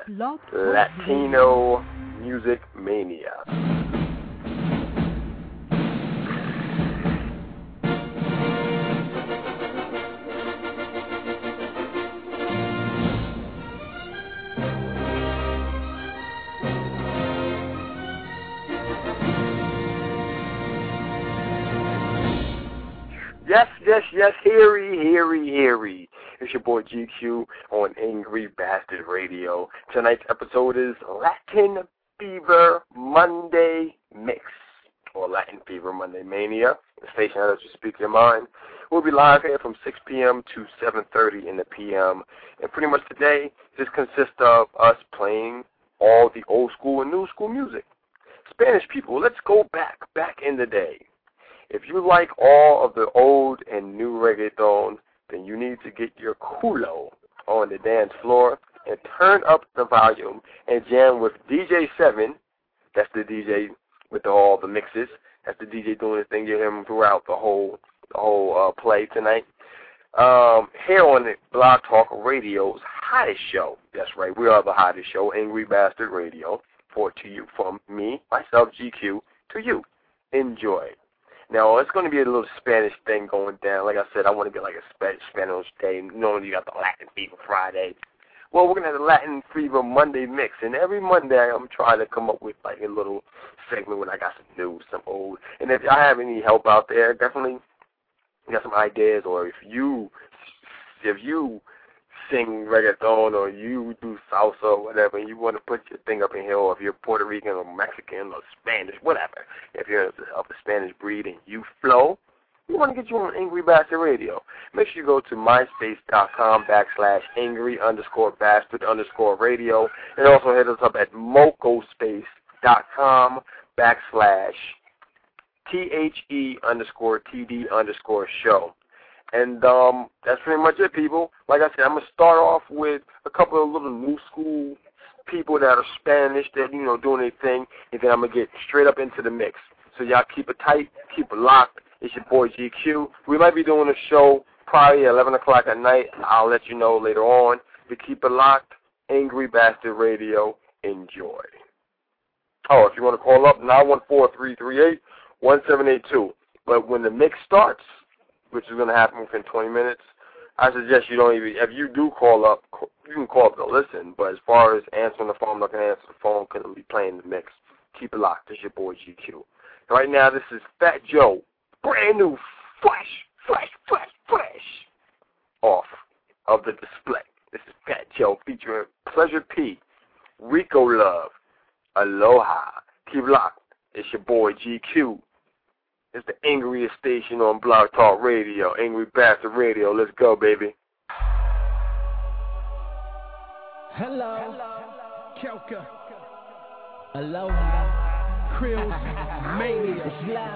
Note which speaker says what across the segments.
Speaker 1: Latino Music Mania. Yes, heary. It's your boy GQ on Angry Bastard Radio. Tonight's episode is Latin Fever Monday Mix, or Latin Fever Monday Mania, the station that lets you speak your mind. We'll be live here from 6 p.m. to 7:30 in the p.m. And pretty much today, this consists of us playing all the old school and new school music. Spanish people, let's go back in the day. If you like all of the old and new reggaeton, then you need to get your culo on the dance floor and turn up the volume and jam with DJ 7. That's the DJ with all the mixes. That's the DJ doing his thing. You hear him throughout the whole play tonight. Here on the Blog Talk Radio's hottest show. That's right, we are the hottest show, Angry Bastard Radio. To you, from me, myself, GQ, to you. Enjoy. Now, it's going to be a little Spanish thing going down. Like I said, I want to get like a Spanish day. Normally, you got the Latin Fever Friday. Well, we're going to have the Latin Fever Monday mix. And every Monday, I'm trying to come up with like a little segment when I got some new, some old. And if I have any help out there, definitely got some ideas. Or if you sing reggaeton or you do salsa or whatever, and you want to put your thing up in here, or if you're Puerto Rican or Mexican or Spanish, whatever, if you're of the Spanish breed and you flow, we want to get you on Angry Bastard Radio. Make sure you go to myspace.com/angry_bastard_radio, and also hit us up at mocospace.com/THE_TD_show. And that's pretty much it, people. Like I said, I'm going to start off with a couple of little new school people that are Spanish that, doing their thing, and then I'm going to get straight up into the mix. So y'all keep it tight, keep it locked. It's your boy GQ. We might be doing a show probably at 11 o'clock at night. I'll let you know later on. But keep it locked. Angry Bastard Radio. Enjoy. Oh, if you want to call up, 914-338-1782. But when the mix starts, which is going to happen within 20 minutes, I suggest you don't even, if you do call up, you can call up to listen, but as far as answering the phone, I'm not going to answer the phone because I'll be playing the mix. Keep it locked. This is your boy GQ. Right now, this is Fat Joe, brand new, fresh, off of the display. This is Fat Joe featuring Pleasure P, Rico Love, Aloha. Keep it locked. It's your boy GQ. It's the angriest station on Blog Talk Radio, Angry Bastard Radio. Let's go, baby.
Speaker 2: Hello. Kelka. Aloha. Krills. Mania.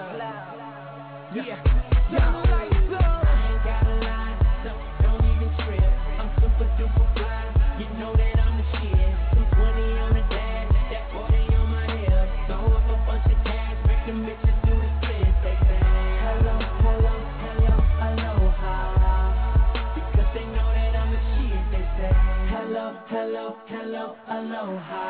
Speaker 2: Yeah. Don't even trip. I'm super duper fly. You know that I'm the shit. 220 on the dash. That 40 on my hip. Throw up a bunch of cash. Make them bitches do the split. They say, hello, aloha. Because they know that I'm the shit. They say, hello, aloha.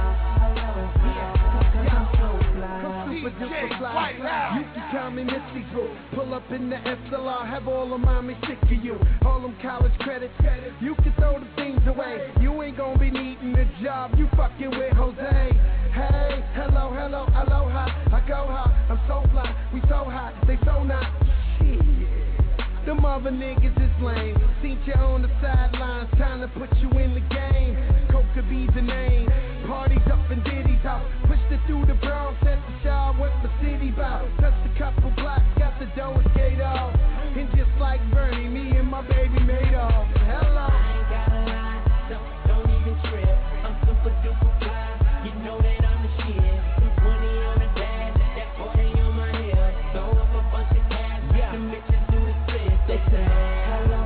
Speaker 2: Super fly. You can call me Misty Boo. Pull up in the SLR, have all of mommy sick of you. All them college credits, you can throw the things away. You ain't gonna be needing the job, you fucking with Jose. Hey, hello, aloha. I go high, I'm so fly, we so high, they so not. Shit. Them other niggas is lame. Seen you on the sidelines, time to put you in the game. Coke could be the name. Parties up in Diddy's house. Pushed it through the Bronx, at the shower, went the city bout. Touched a couple blocks, got the dough and skate off. And just like Bernie, me and my baby made off. Hello. I ain't got a lie, don't even trip. I'm super duper fly, you know that I'm the shit. 220 on the dash, that 40 on my hip. Throw up a bunch of cash, yeah. Them bitches do the split. They say, hello,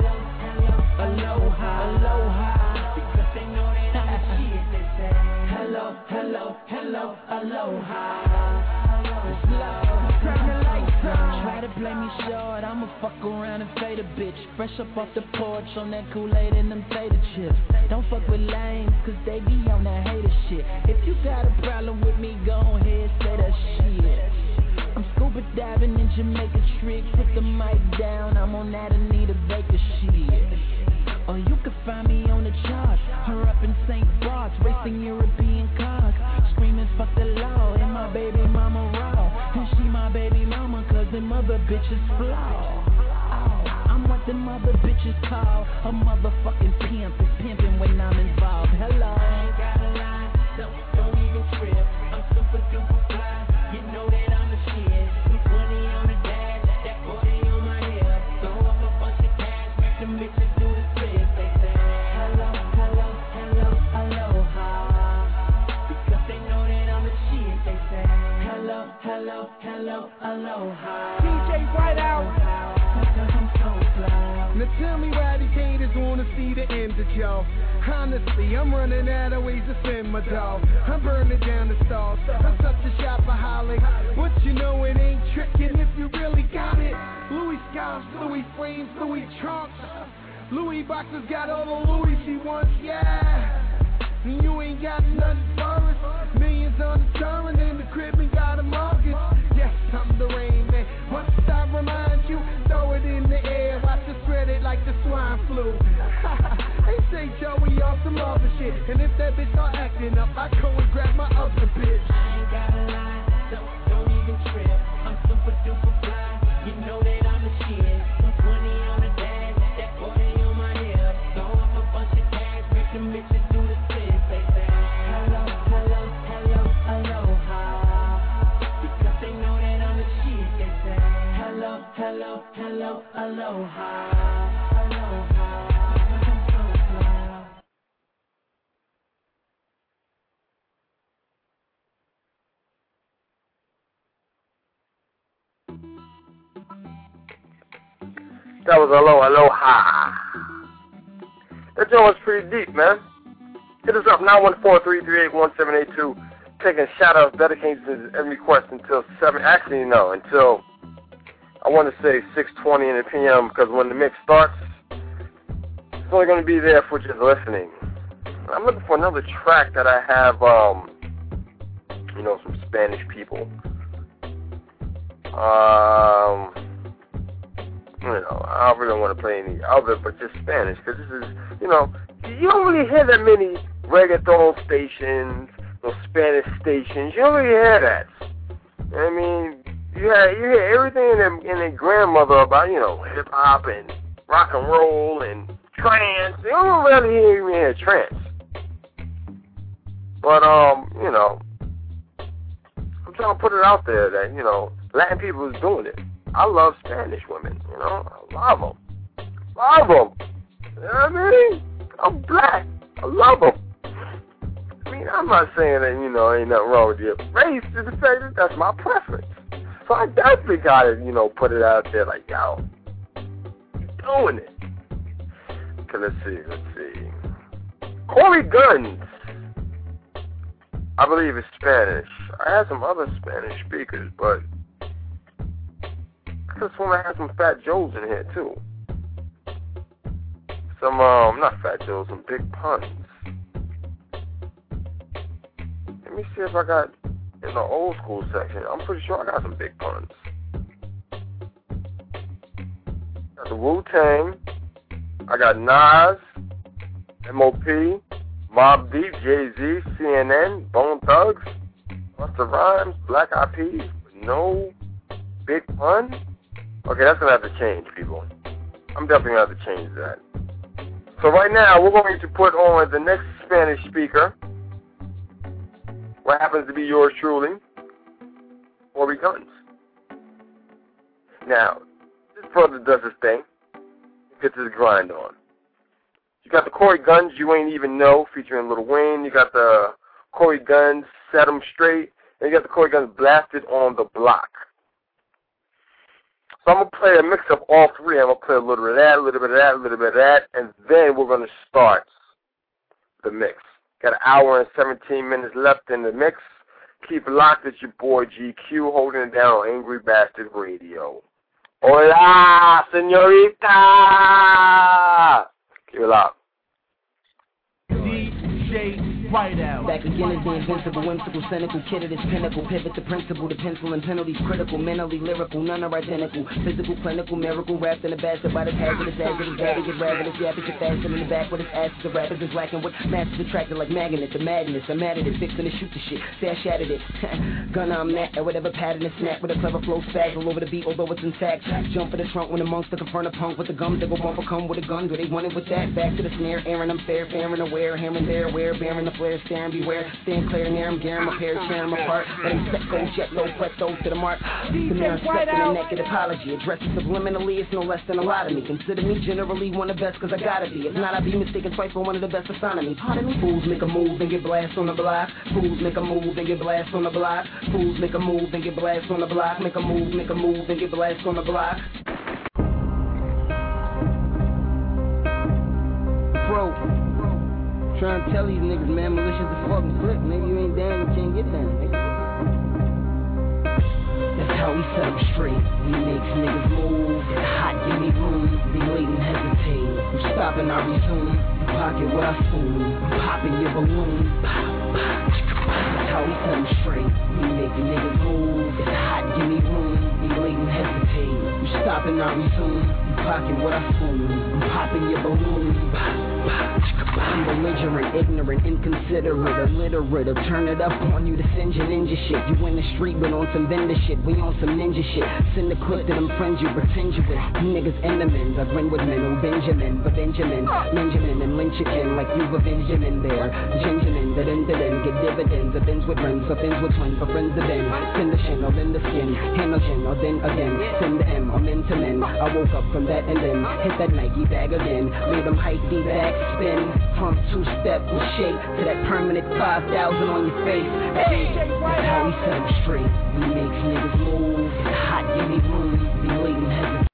Speaker 2: aloha. Because they know that I'm the shit. They say, hello, aloha. It's love, turn the lights on. Try to play me short,
Speaker 3: I'ma fuck around and fade a bitch. Fresh up off the porch on that Kool-Aid and them tater chips. Don't fuck with lames, cause they be on that hater shit. If you got a problem with me, go ahead, say that shit. I'm scuba diving in Jamaica tricks. Put the mic down, I'm on that Anita Baker shit. Or you can find me on the charts, her up in St. Bart's, racing European cars, screaming fuck the law, and my baby mama raw, and she my baby mama, cause them other bitches flaw. I'm what them other bitches call a motherfucking pimp, is pimping when I'm involved. Hello. I ain't gotta lie, don't even trip, I'm super duper fly, you know that I'm the shit, with money on the dash, that 40 on my hip, throw up a bunch of cash, make them bitches do the split. They say, hello, hello, hello, aloha, because they know that I'm the shit. They say, hello, hello, hello, aloha.
Speaker 2: DJ Whiteout.
Speaker 3: Because I'm so fly.
Speaker 2: Now tell me why these haters wanna see the end of y'all. Honestly, I'm running out of ways to spend my dough. I'm burning down the stalls. I'm such a shopaholic, but you know it ain't tricking if you really got it. Louis scarves, Louis frames, Louis trunks. Louis boxes got all the Louis she wants, yeah. And you ain't got nothing for us. Millions on the turn and in the crib and got a mortgage. Yes, I'm the rain man. Once I remind you, throw it in the air. Watch it spread it like the swine flu. They say Joey off some other shit. And if that bitch start acting up, I go and grab my other bitch.
Speaker 3: I ain't gotta lie, don't even trip. I'm super duper fly, you know that I'm the shit. With 20 on the dash, that 40 on my hip. Throw up a bunch of cash, make them bitches do the split. They say, hello, hello, hello, aloha, because they know that I'm the shit. They say, hello, hello, hello, aloha, aloha, because I'm so fly.
Speaker 1: That was Aloha. That joint was pretty deep, man. Hit us up, 914-338-1782. Taking shout-outs, dedications, and requests until 7. Actually, no, until, I want to say 6:20 in the p.m. because when the mix starts, it's only going to be there for just listening. I'm looking for another track that I have, some Spanish people. I don't really want to play any other, but just Spanish, because this is, you don't really hear that many reggaeton stations, those Spanish stations. You don't really hear that. I mean, you hear everything in their grandmother about, hip hop and rock and roll and trance. You don't really even hear trance. But I'm trying to put it out there that, Latin people is doing it. I love Spanish women, I love them. Love them. You know what I mean? I'm black. I love them. I mean, I'm not saying that, ain't nothing wrong with your race. Just to say that that's my preference. So I definitely got to, put it out there like, yo, you doing it. Okay, let's see. Corey Guns. I believe it's Spanish. I had some other Spanish speakers, but I just want to have some Fat Joes in here, too. Some, not Fat Joes, some Big Puns. Let me see if I got, in the old school section, I'm pretty sure I got some Big Puns. Got the Wu-Tang. I got Nas, M.O.P., Mobb Deep, Jay-Z, CNN, Bone Thugs, Busta Rhymes, Black Eyed Peas, no Big Pun. Okay, that's going to have to change, people. I'm definitely going to have to change that. So right now, we're going to put on the next Spanish speaker, what happens to be yours truly, Corey Guns. Now, this brother does his thing. He gets his grind on. You got the Corey Guns You Ain't Even Know, featuring Lil Wayne. You got the Corey Guns Set 'Em Straight. And you got the Corey Guns Blasted on the Block. So I'm going to play a mix of all three. I'm going to play a little bit of that, a little bit of that, a little bit of that, and then we're going to start the mix. Got an hour and 17 minutes left in the mix. Keep it locked. It's your boy GQ holding it down on Angry Bastard Radio. Hola, señorita. Keep it loud.
Speaker 3: DJ Whiteout. Back again as the invincible, whimsical, cynical kid at his pinnacle. Pivot to principle, the pencil and penalties critical. Mentally lyrical, none are identical. Physical, clinical, miracle, wrapped in a basket by the hazardous, hazardous, rabbit, ravenous, yapping, faster in the back with his ass. The rappers is lacking with masses attracted like magnet. The madness, I'm mad at it, fixing to shoot the shit. Say I shattered it. Gunner, I'm that, or whatever pattern is snap with a clever flow spazzle over the beat, although it's intact. Jump for the trunk when amongst the confront a punk with the gums that go bumper come with a gun. Do they want it with that? Back to the snare, Aaron, I'm fair, and aware, here and there, where, bearing the flare, staring, beware, stand clear near him, gear him, a pair, tear him apart. Let him set go, jet low, press those to the mark. The mirror step in a naked apology. Addresses subliminally, it's no less than a lot of me. Consider me generally one of the best, cause I gotta be. If not, I'd be mistaken twice for one of the best astronomy. Pardon me? Fools make a move and get blast on the block. Fools make a move and get blast on the block. Fools make a move and get blast on the block. Make a move and get blast on the block. Bro, trying to tell these niggas, man, malicious as fucking flip. Nigga, you ain't down, you can't get down, nigga. That's how we set them straight. We makes niggas move, get hot, give me room. Be late and hesitate. I'm stopping, I resume. Pocket what I spoon. I'm popping your balloon. Pop, pop. That's how we set them straight. We make niggas move, get hot, give me room. Be late and hesitate. I'm stopping, I resume. Pocket what I spoon. I'm popping your balloon. Pop, pop. I'm belligerent, ignorant, inconsiderate, illiterate. I'll turn it up on you to send your ninja shit. You in the street but on some vendor shit. We on some ninja shit. Send a clip that I'm friends you, pretend you with. You niggas enemies. I grin with men, oh Benjamin, but Benjamin and lynch again like you were Benjamin there. Benjamin, that end get dividends. The bins with rents, the fins with twins, for friends to bend. Send the shin, I'll in the skin. Handle chin, or then again. Send the M, I'm into men. I woke up from that and then hit that Nike bag again. Made them hype the back spin. From two-step and shake to that permanent 5,000 on your face. That's how we set them straight. We make niggas move. It's hot, give me room. Be late and hesitate.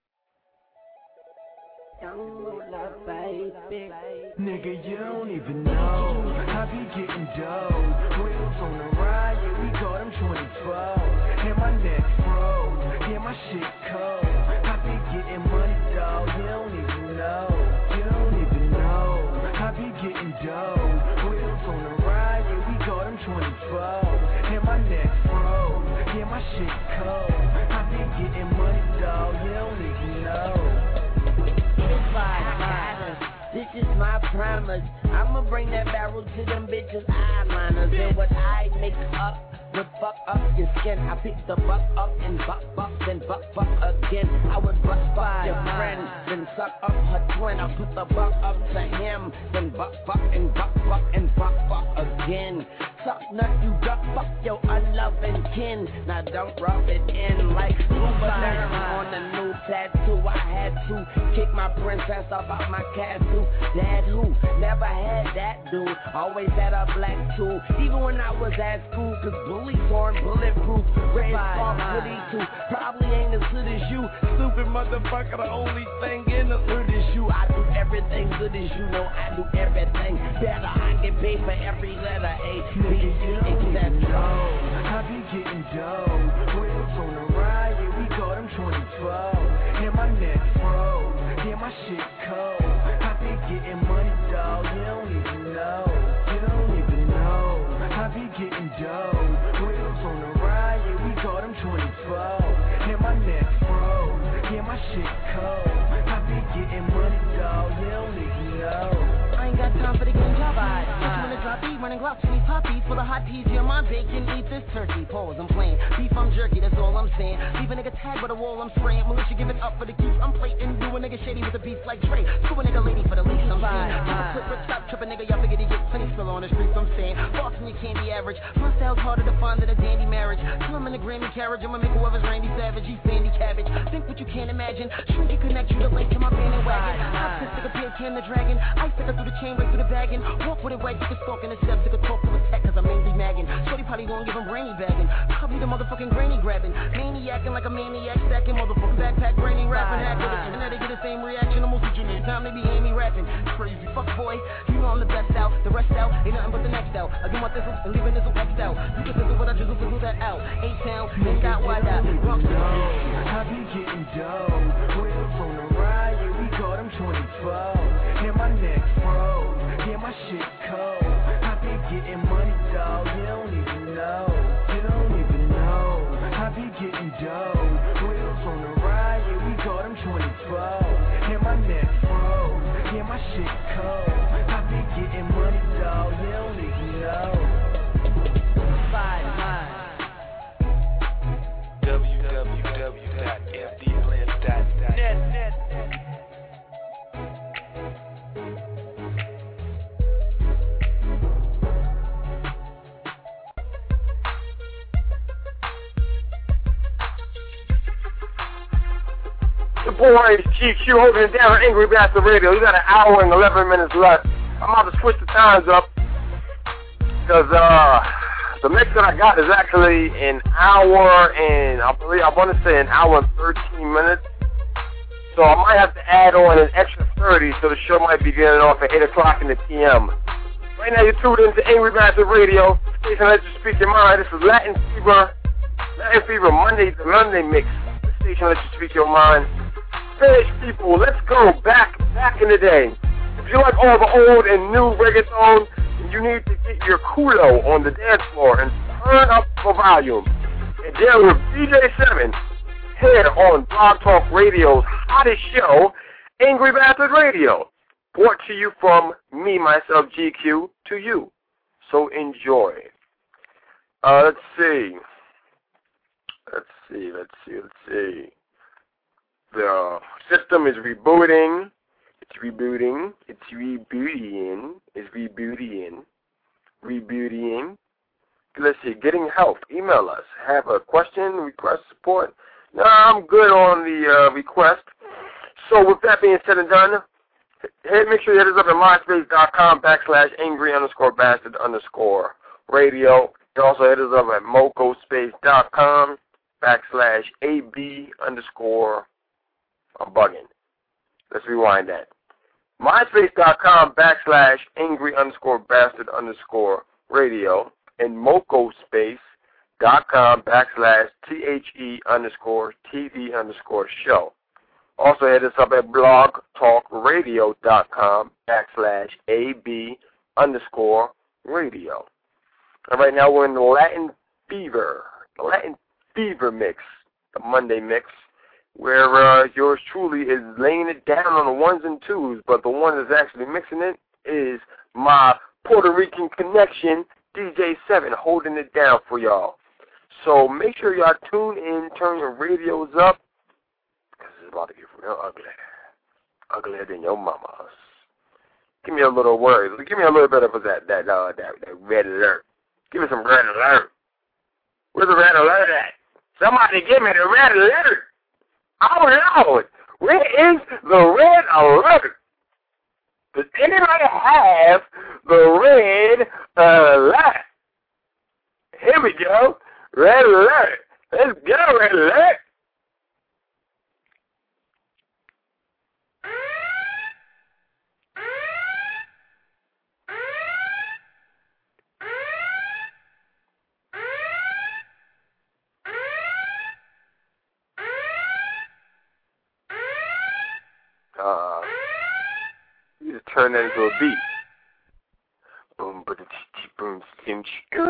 Speaker 2: Nigga, you don't even know. I be getting dough. Wheels on the ride, yeah, we call them 24. And my neck froze. Yeah, my shit cold. I be getting money, dog. You don't even know. You don't even know. I be getting dough. Wheels on the ride, yeah, we call them 24. And my neck froze. Yeah, my shit cold. I be getting money, dog. You don't even know.
Speaker 4: This is my promise. I'ma bring that barrel to them bitches' eyeliners. And what I make up would fuck up your skin. I pick the buck up and buck, then buck again. I would buck your friend, then suck up her twin. I put the buck up to him, then buck and buck again. Suck nut, you duck, fuck your unloving kin. Now don't rub it in like scuba diving on a new tattoo. I had to kick my princess off out my castle. Dad who never had that dude, always had a black tool. Even when I was at school, cause bullies aren't bulletproof. Red spark hoodie too, probably ain't as good as you. Stupid motherfucker, the only thing in the hood is you. I do everything good as you know, I do everything better. I get paid for every letter A.
Speaker 2: Nigga, you don't even know. I be getting dough. Wheels on the ride, yeah, we call them 24. And my neck froze. Yeah, my shit cold. I be getting money, dog. You don't even know. You don't even know. I be getting dough. Wheels on the ride, yeah, we call them 24. And my neck froze. Yeah, my shit cold. I be getting money, dog. You don't even know.
Speaker 3: I ain't got time for the game job. Put you in a drop beat, running glocks, sweet puppies full of hot peas. You're my bacon, eat this turkey. Pause, I'm playing. Beef, I'm jerky, that's all I'm saying. Leave a nigga tag by the wall, I'm spraying. Militia give it up for the keeps, I'm plating. Do a nigga shady with a beast like Dre. Screw a nigga lady for the least, I'm saying. Quick, stop tripping, nigga, y'all figure he get plenty still on the streets, I'm saying. Boston, you can't be average. My style's harder to find than a dandy marriage. Till I'm in a Grammy carriage, I'ma make whoever's Randy Savage. He's Sandy Cabbage. Think what you can't imagine. Shrink and connect you to lake to my bandwagon. I stick a pig, can the dragon. I stick her through the chain, right through the bagging. Walk with it right, you can stalk in the steps, you can talk to a tech, cause I'm mainly
Speaker 5: nagging. Shorty probably gon' give him brainy bagging. Probably the motherfucking granny grabbing. Maniacing like a maniac, stacking motherfucking backpack, granny rapping, hack with it. And now they get the same reaction. Almost a junior time they be hearing me rapping. It's crazy, fuck boy. You know I'm the best out. The rest out ain't nothing but the next out. I do my thizzle and leaving this X out. You can fizzle what I drizzle, fizzle that out. A-Town, then got wide out. Rock
Speaker 2: I be getting dough. Wheels on the ride, yeah, we call them 24. Yeah, my neck froze. Yeah, my shit cold. I be getting money, dog. You don't even know. You don't even know. I be getting dough. Wheels on the ride, yeah, we call them 24. Yeah, my neck froze. Yeah, my shit cold. I be getting money, dog. You don't even know.
Speaker 6: www.fdblends.net.
Speaker 1: The boy is GQ holding it down on Angry Bastard Radio. You got an hour and 11 minutes left. I'm about to switch the times up because the mix that I got is actually an hour and I want to say an hour and 13 minutes. So I might have to add on an extra 30 so the show might be getting off at 8 o'clock in the p.m. Right now you're tuned into Angry Bastard Radio. Station Let You Speak Your Mind. This is Latin Fever Monday to Monday mix. The station Let You Speak Your Mind. Spanish people, let's go back in the day. If you like all the old and new reggaeton, you need to get your culo on the dance floor and turn up the volume. And there with DJ7 here on Blog Talk Radio's hottest show, Angry Bastard Radio. Brought to you from me, myself, GQ, to you. So enjoy. Let's see. The system is rebooting. It's rebooting. Let's see. Getting help. Email us. Have a question, request, support. No, I'm good on the request. So with that being said and done, make sure you hit us up at myspace.com/angry_bastard_radio. You can also hit us up at mocospace.com/AB_ I'm bugging. Let's rewind that. myspace.com/angry_bastard_radio and mocospace.com/THE_TV_show. Also hit us up at blogtalkradio.com/AB_radio. And right now we're in the Latin Fever mix, the Monday mix, where yours truly is laying it down on the ones and twos, but the one that's actually mixing it is my Puerto Rican connection, DJ7, holding it down for y'all. So make sure y'all tune in, turn your radios up, because it's about to get real ugly. Uglier than your mama's. Give me a little word. Give me a little bit of that red alert. Give me some red alert. Where's the red alert at? Somebody give me the red alert. Oh, Lord, where is the red alert? Does anybody have the red alert? Here we go. Red alert. Let's go, red alert. You just turn that into a beat. Boom, boom, boom, boom.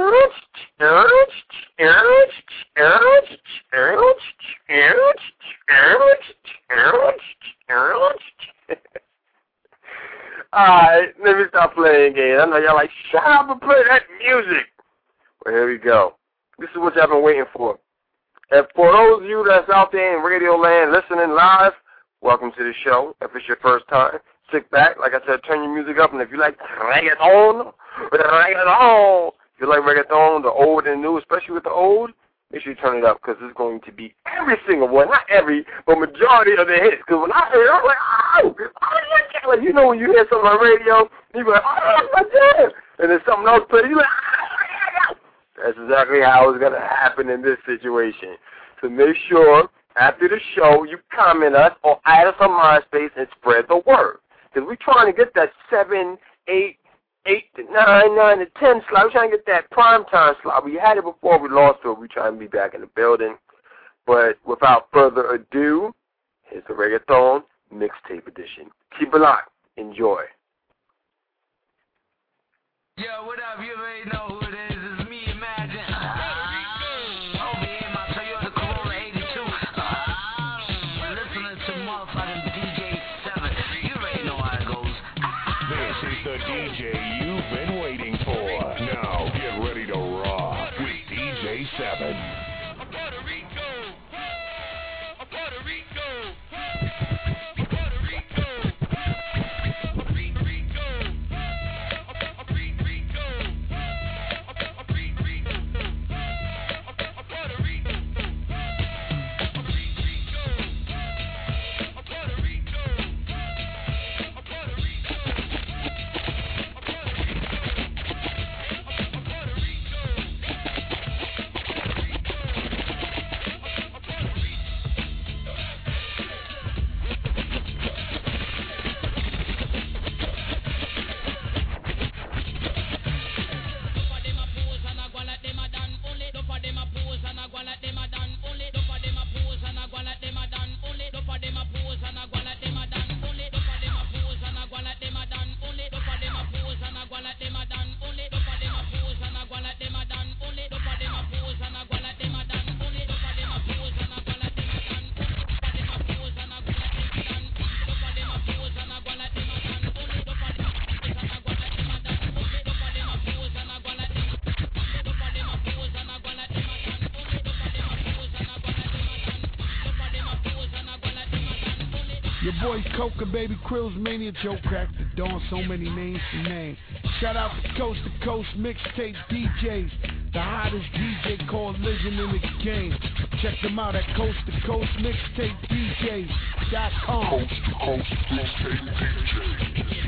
Speaker 1: Alright, let me stop playing games. I know y'all like, shut up and play that music. Well, here we go. This is what y'all been waiting for. And for those of you that's out there in Radio Land listening live, welcome to the show. If it's your first time, sit back. Like I said, turn your music up. And if you like reggaeton, if you like reggaeton, the old and new, especially with the old, make sure you turn it up because it's going to be every single one. Not every, but majority of the hits. Because when I heard it, I was like, oh, like, you know when you hear something on the radio, you be like, oh, that's my jam. And then something else plays, you like, oh, That's exactly how it's going to happen in this situation. So make sure after the show you comment us or add us on MySpace and spread the word. Because we're trying to get that 7, 8, 9 to 10 slot. We're trying to get that prime time slot. We had it before, we lost it. We're trying to be back in the building. But without further ado, here's the Reggaeton Mixtape Edition. Keep it locked. Enjoy.
Speaker 6: Yo, what up? You already know who it is. It's me, Imagine. Over here in my Toyota Corolla 82. Listening to motherfucking DJ 7. You already know how it goes.
Speaker 7: This is the DJ you've been waiting for. Now get ready to rock with DJ 7.
Speaker 8: Puerto Rico. Puerto Rico.
Speaker 2: Your boys Coca, Baby Krills, Mania, Joe Crack, the Dawn, so many names to name. Shout out to Coast Mixtape DJs, the hottest DJ coalition in the game. Check them out at Coast Mixtape DJs.com.
Speaker 7: Coast Mixtape DJ.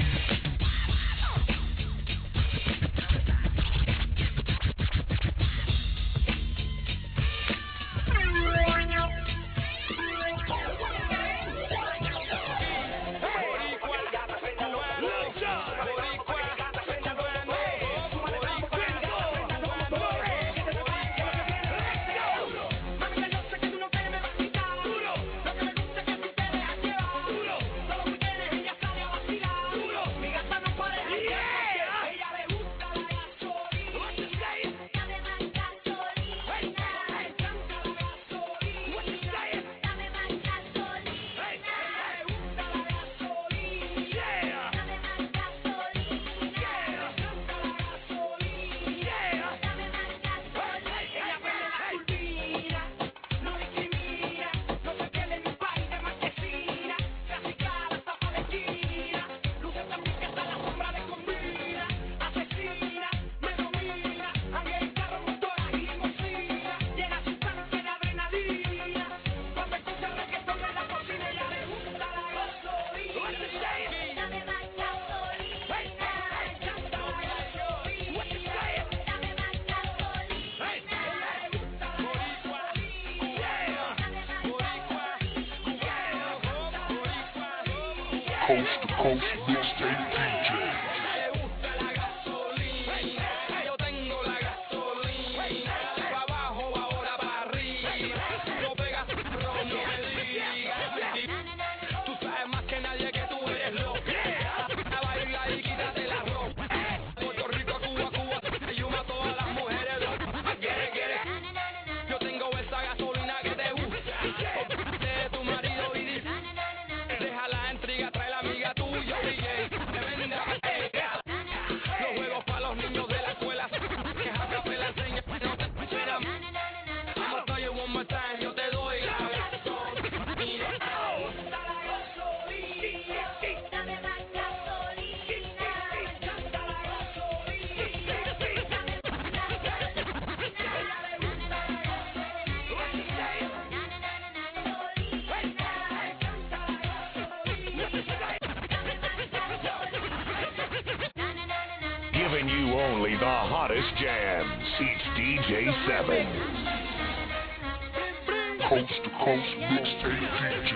Speaker 7: Coast Mixtape DJ.
Speaker 8: Trae la amiga tuya, DJ. Tremenda,
Speaker 7: Giving you only the hottest jams. It's DJ 7.
Speaker 9: Coast to coast mixtape DJ.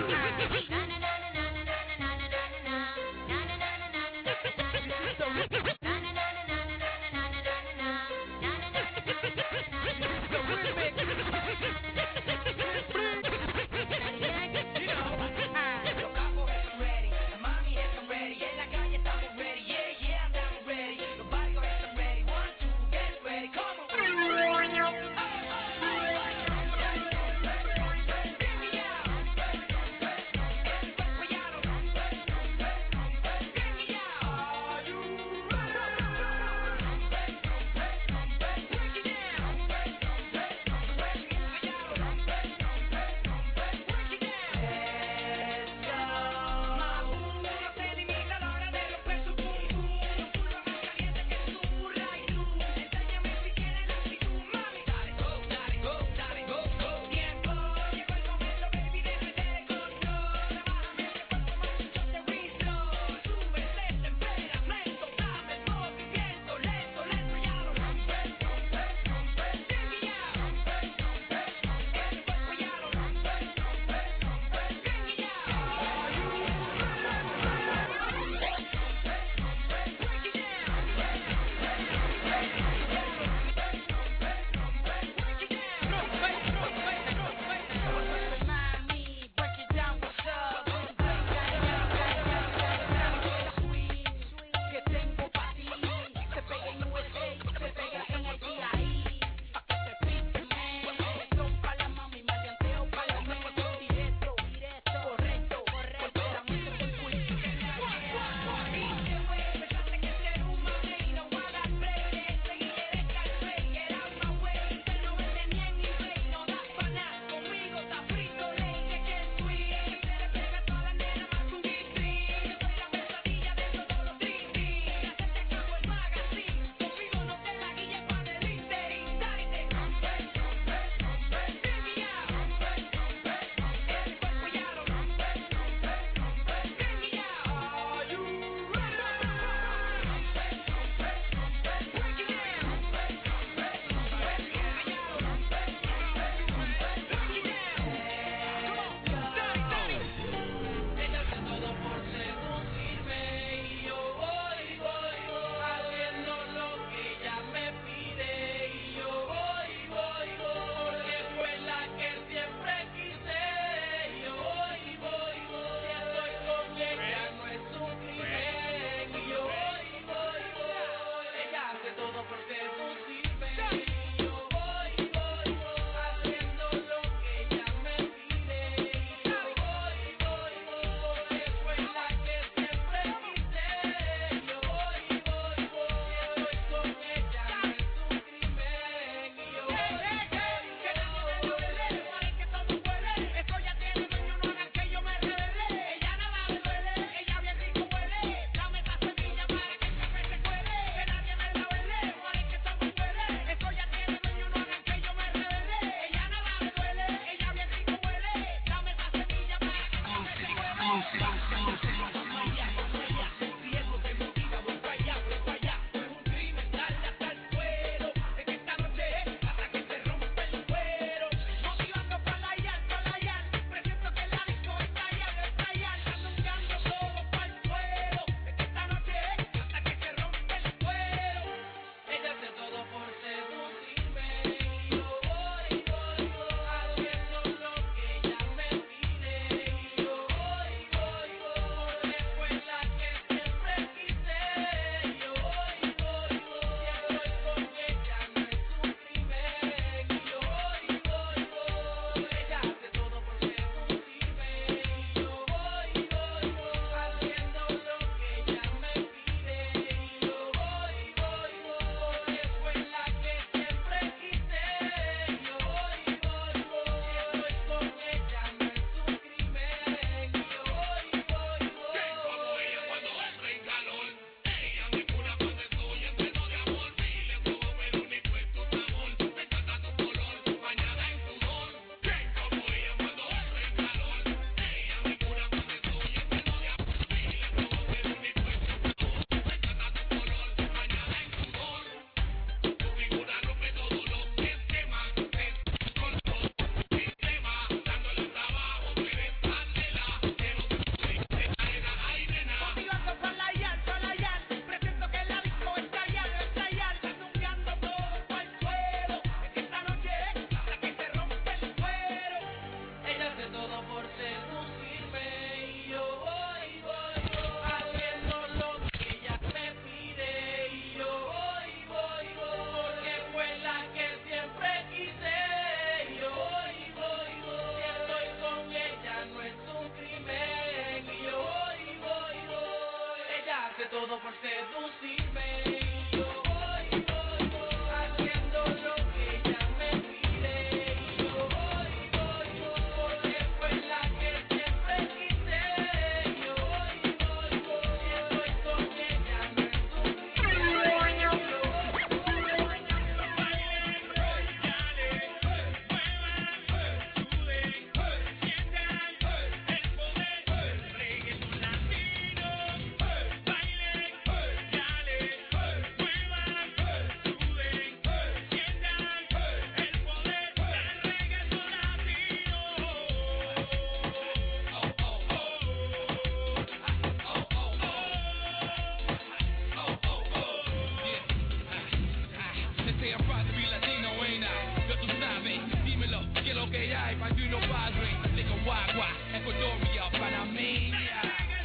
Speaker 8: say I'm proud to be Latino, ain't I? Yo, tú sabes, dímelo, ¿qué es lo que hay? Pa' you no padre, Nicaragua, Ecuadoria, Panameña.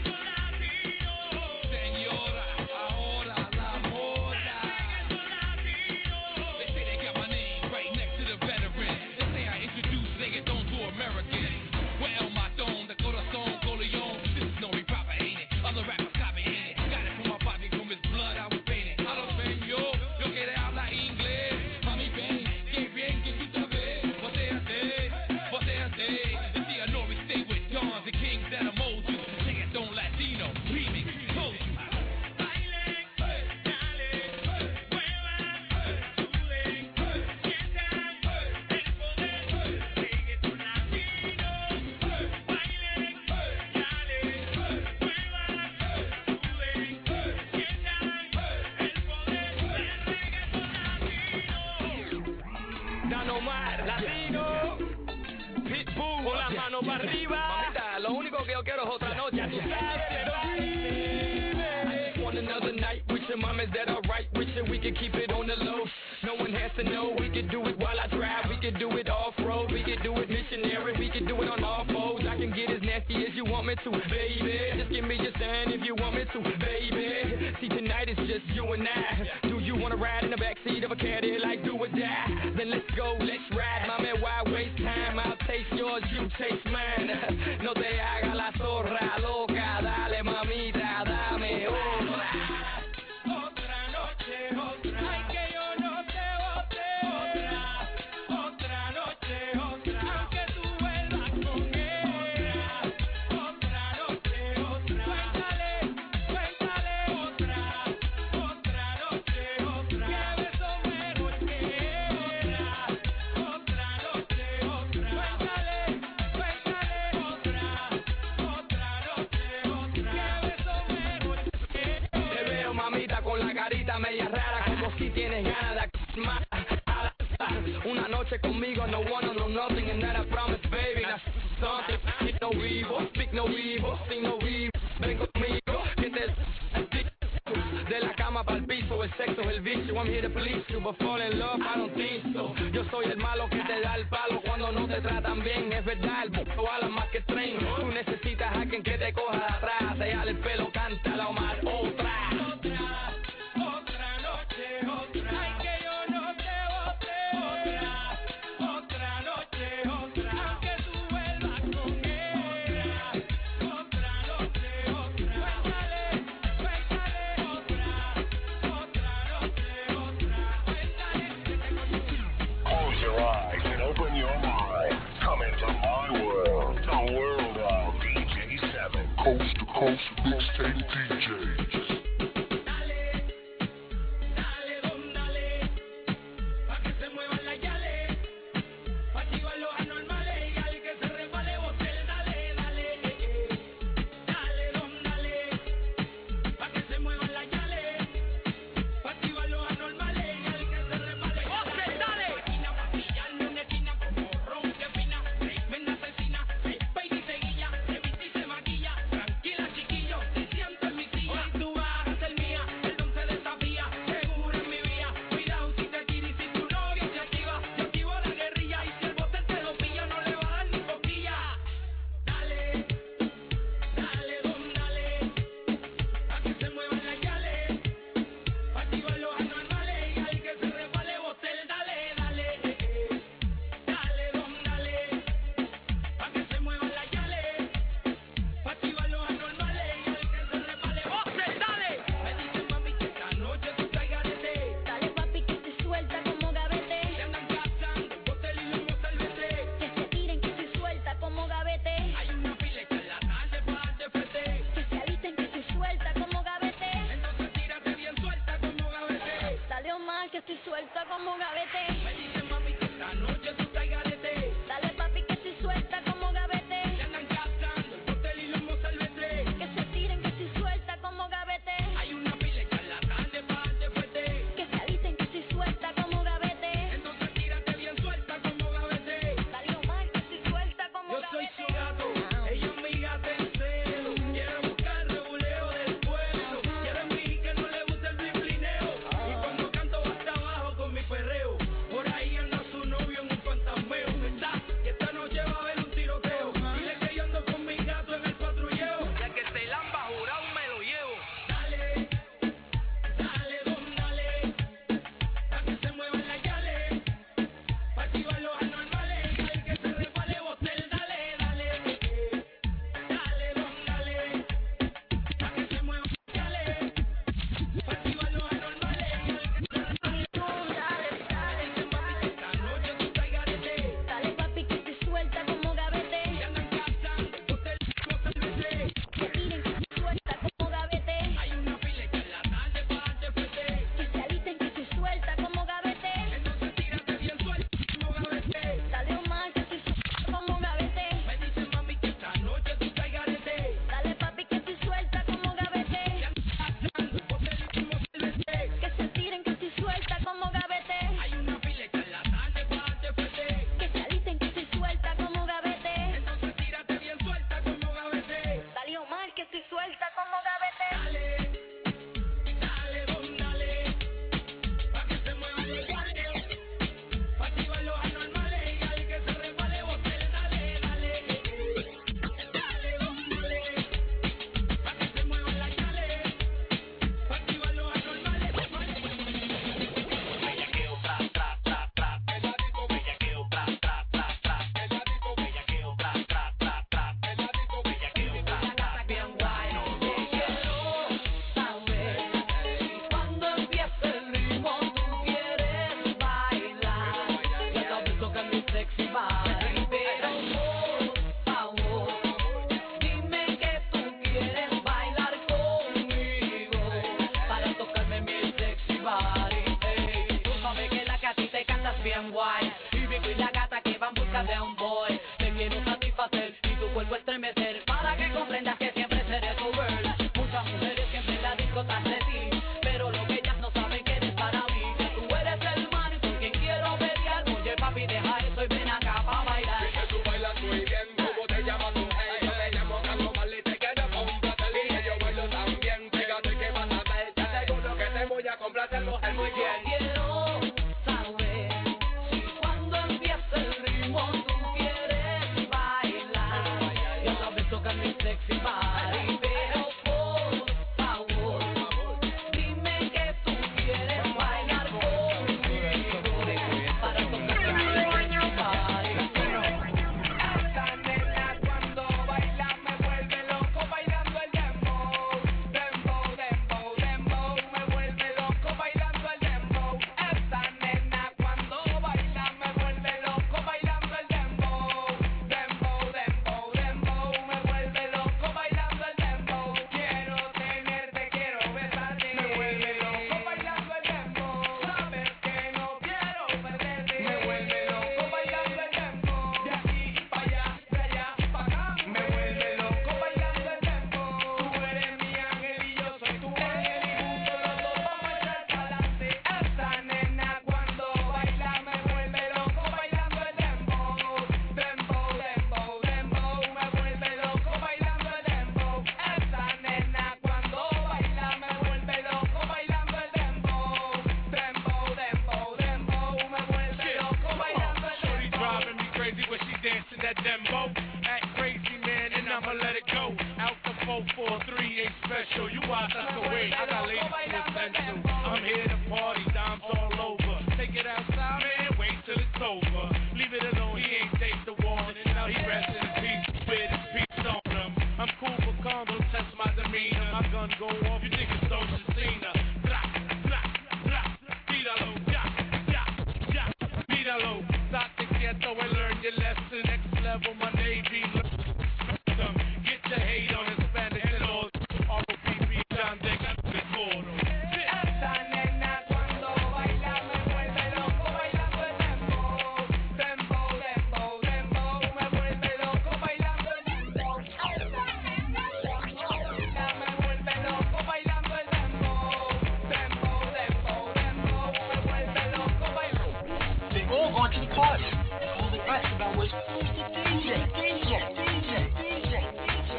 Speaker 8: Señora, ahora la moda. They say they got my name right next to the veteran. They say I introduce reggaeton to Americans. Well, my tone, the corazón, Coleon. This is no proper, ain't it? Other rappers copy, ain't it? Got it from my body, from his blood, I was painted. A los peños, yo quiero hablar inglés. Mami, ven, qué bien que tú sabes. Botéate. You see, I know we stay with dons and kings that'll mold you. Reggaeton Latino, remix, told you.
Speaker 10: Latino, Pitbull, con las manos para arriba. Mamita, lo único que yo quiero es otra noche. Tú sabes, pero vive. Want another night with your mom, is that alright? Wish that we could keep it on the low. No one has to know. We could do it while I drive. We could do it off-road. We could do it missionary. We could do it on all fours. I can get as nasty as you want me to, baby. Just give me your sign if you want me to, baby. See, tonight it's just you and I. Do you wanna ride in the backseat of a Cadillac, do or die? Then let's go, let's ride. Mami, why waste time? I'll taste yours, you taste mine. No te hagas la zorra loca. Dale, mamita, dame otra. Otra noche, otra. Ay, que yo no te bote. Otra noche, otra. Aunque tú vuelvas con él. Otra noche, otra. Cuéntale, otra noche, otra. Que beso mejor que otra noche, otra. Cuéntale, otra noche, otra. Que beso mejor que. Te veo, mamita, con la carita media rara, como si tienes ganas de más. Una noche conmigo, no one, no nothing, and that I promise, baby. Now something, hit no evil, speak no evil, sing no evil. Ven conmigo, que te de la cama pa'l piso, el sexo es el vicio. I'm here to please you, but fall in love, I don't think so. Yo soy el malo que te da el palo cuando no te tratan bien. Es verdad, el buco ala más que tren. Tú necesitas a quien que te coja de atrás, te jale el pelo, canta la Omar. Otra noche, otra. Ay, que yo no te bote. Otra noche, otra. Aunque tú vuelvas con él. Otra noche, otra. Cuéntale, otra noche, otra.
Speaker 7: Close your eyes and open your mind. Come into my world, the world of DJ 7.
Speaker 9: Coast to coast mixtape DJs.
Speaker 10: mi perreo.
Speaker 3: bien guay. Y Vico y la gata que van busca de un boy. Te quiero satisfacer y tu cuerpo estremecer para que comprendas que siempre seré tu girl. Muchas mujeres siempre en la disco tras de ti, pero lo que ellas no saben que eres para mí. Que tú eres el man con quien quiero pelear. Oye papi, deja eso y ven acá pa' bailar.
Speaker 10: Que tú bailas muy bien, ¿cómo te llamas tú? Yo me llamo Carlos Marley, te quiero complacer y yo bailo también. Fíjate que vas a ver, te aseguro que te voy a complacer, mujer, muy bien.
Speaker 3: Quiero saber si cuando empiece el ritmo tú quieres bailar. Yo sabes tocar mi sexy body, pero por favor, dime que tú quieres bailar conmigo para tocar mi sexy body.
Speaker 10: Esta nena cuando baila me vuelve loco bailando el dembow. Dembow, dembow, dembow, me vuelve loco bailando el dembow. Esta nena cuando baila me vuelve loco bailando el dembow. Dembow, dembow, dembow, me vuelve loco bailando el dembow. Quiero tenerte, quiero besarte, me vuelve loco bailando el dembow. Sabes que no quiero perderte, me vuelve loco bailando el dembow. De aquí para allá, de allá para acá, me vuelve loco bailando el dembow. Tú eres mi ángel y yo soy tu ángel y juntos los dos vamos a echar pa'lante. Esta nena cuando baila me vuelve loco bailando el dembow. Dembow, dembow, dembow, me vuelve loco bailando el dembow. Esta nena cuando baila me vuelve loco bailando el dembow. Dembow, dembow, dembow, me vuelve loco bailando el
Speaker 11: Shorty
Speaker 10: dembow.
Speaker 11: driving me crazy when she dancing that dembo. Act crazy, man, and I'ma let it go. Out the 443 ain't special. You watch us away. I got ladies to attend to. I'm here to party, dimes all over. Take it outside, man, wait till it's over. Leave it alone, he ain't take the warning. Now he rests in peace with his peace on him. I'm cool but calm, don't test my demeanor. My gun go off, you niggas don't just seen her. Drop, drop, drop, tíralo, ya, ya, ya, tíralo. Stop the ghetto and learn your lesson. Next level, my Navy. Get your hate on Hispanic laws. R.O.P.B. John Dick, I do this for them.
Speaker 10: Esta nena cuando baila me vuelve loco bailando el dembow. Dembow, dembow, dembow, me vuelve loco bailando el dembow. Esta nena cuando baila me vuelve loco bailando el dembow. Dembow, dembow, dembow, me vuelve loco bailando.
Speaker 12: They all gone to the party. All they asked about was, who's the DJ? DJ, DJ, DJ, DJ.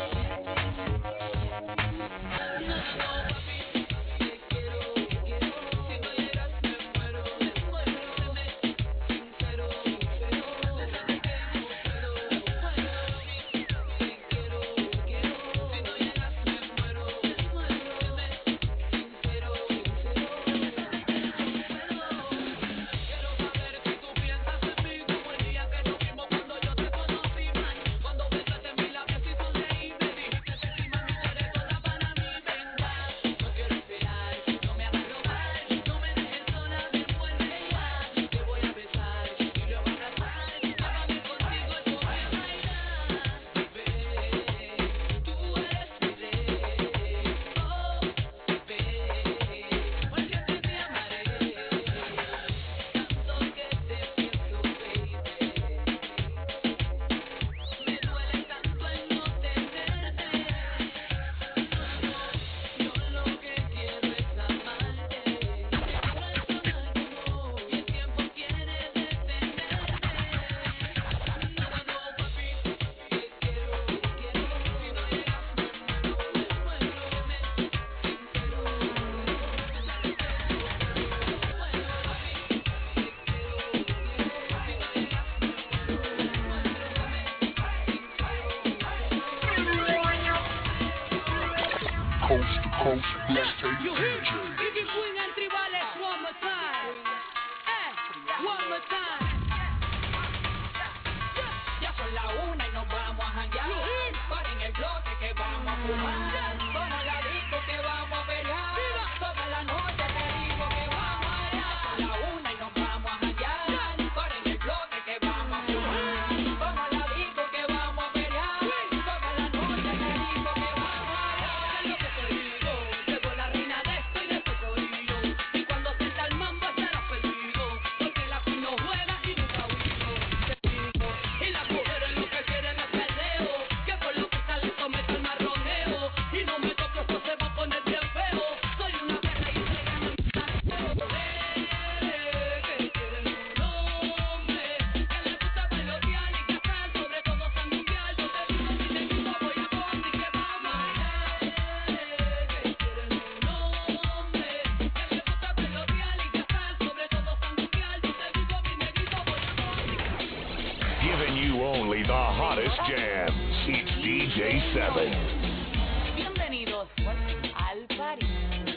Speaker 9: Coast to coast, mixtape DJ.
Speaker 3: If you swing and tribales one more time. One more time.
Speaker 10: Ya son la 1 y nos vamos a janguear. Paren el bloque que vamos a fumar. Somos la disco que vamos a pelear. Toda la noche te digo que vamos a ir. Son la 1 y nos vamos a janguear. Paren el bloque que vamos a fumar. Somos la disco que vamos a pelear. Toda la noche te digo que vamos a ir. Lo que te digo, llegó la reina de esto y de este corrido. Y cuando sienta el mambo estarás perdido. Porque la fino
Speaker 7: Bringing you only the hottest jams. It's DJ 7.
Speaker 13: Bienvenidos al party.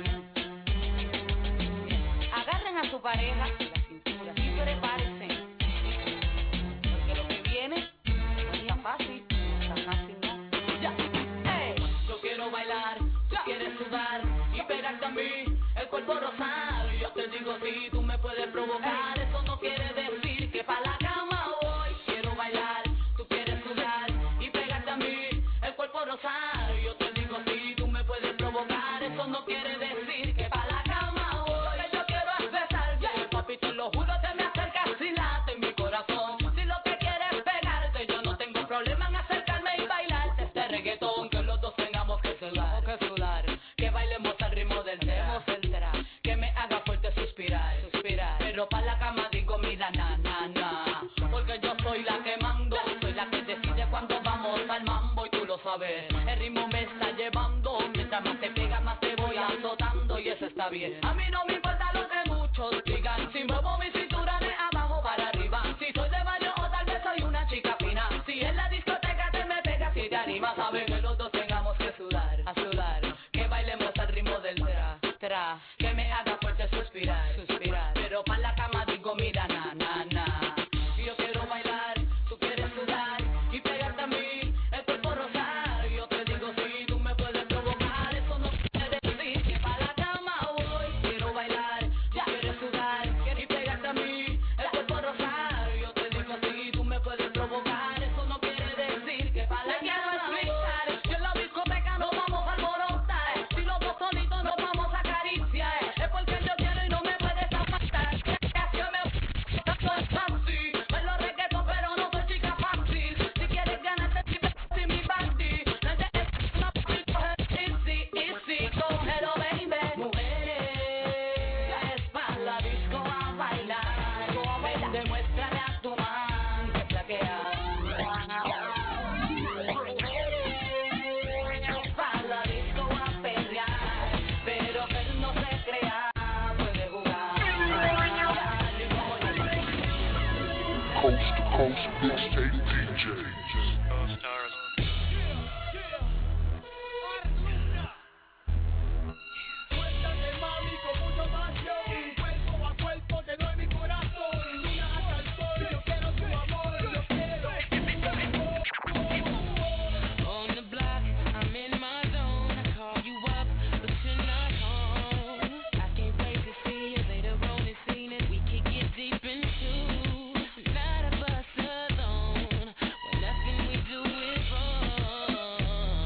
Speaker 13: Agarren a su pareja de la cintura y prepárense. Porque lo que viene no está fácil. Está fácil, ¿no? Ya. Hey. Yo quiero bailar, tú quieres sudar y pegarte a mí el cuerpo rosado. Yo te digo si tú me puedes provocar. Eso no quiere decir que pa' la cama voy. Quiero bailar, tú quieres sudar y pegarte a mí el cuerpo rosado. Yo te digo si tú me puedes provocar. Eso no quiere decir que pa' la cama voy. Lo que yo quiero es besarte, papi, te lo juro, te me acercas y late en mi corazón. Si lo que quieres es pegarte, yo no tengo problema en acercarme y bailarte este reggaetón. Que los dos tengamos que sudar, que bailemos al ritmo del tema, que me haga fuerte suspirar. Pero pa' la cama digo mira na, porque yo soy la que mando, soy la que decide cuando vamos al mambo y tú lo sabes. El ritmo me está llevando, mientras más te pega más te voy azotando y eso está bien. A mí no me importa lo que muchos digan, si muevo mi cintura de abajo para arriba, si soy de barrio o tal vez soy una chica fina. Si en la discoteca te me pegas y te animas, sabes que los dos tengamos que sudar, que bailemos al ritmo del tra, que me haga fuerte suspirar, pero pa' la cama digo mira na, yo quiero bailar, tú quieres sudar y pegarte a mí el cuerpo rosado. Yo te digo si tú me puedes provocar. Eso no quiere decir que pa' la cama voy. Quiero bailar, tú quieres sudar y pegarte a mí el cuerpo rosado. Yo te digo si tú me puedes provocar. Eso no quiere decir que pa' la cama voy. Yo en la discoteca nos vamos a alborotar. Si los dos solitos nos vamos a acariciar. Es porque yo quiero y no me puedes apartar. Bailo reggaetón pero no soy chica fácil. Si quieres ganarte, si mi party. No te easy, cógelo baby. Mujeres, pa' la disco a bailar. Ven, demuéstrale a tu man que flaquea. Pa' la disco a perrear, pero que él no se crea, puede jugar.
Speaker 9: Coast to coast, mixtape DJs.
Speaker 2: Suéltate mami con mucho pasión, cuerpo a cuerpo te doy mi corazón, luna hasta el sol, yo quiero tu amor, yo quiero
Speaker 3: On the block, I'm in my zone. I call you up, but you're not home. I can't wait to see you later on this evening. We could get deep into not a bus alone. When nothing we do is wrong.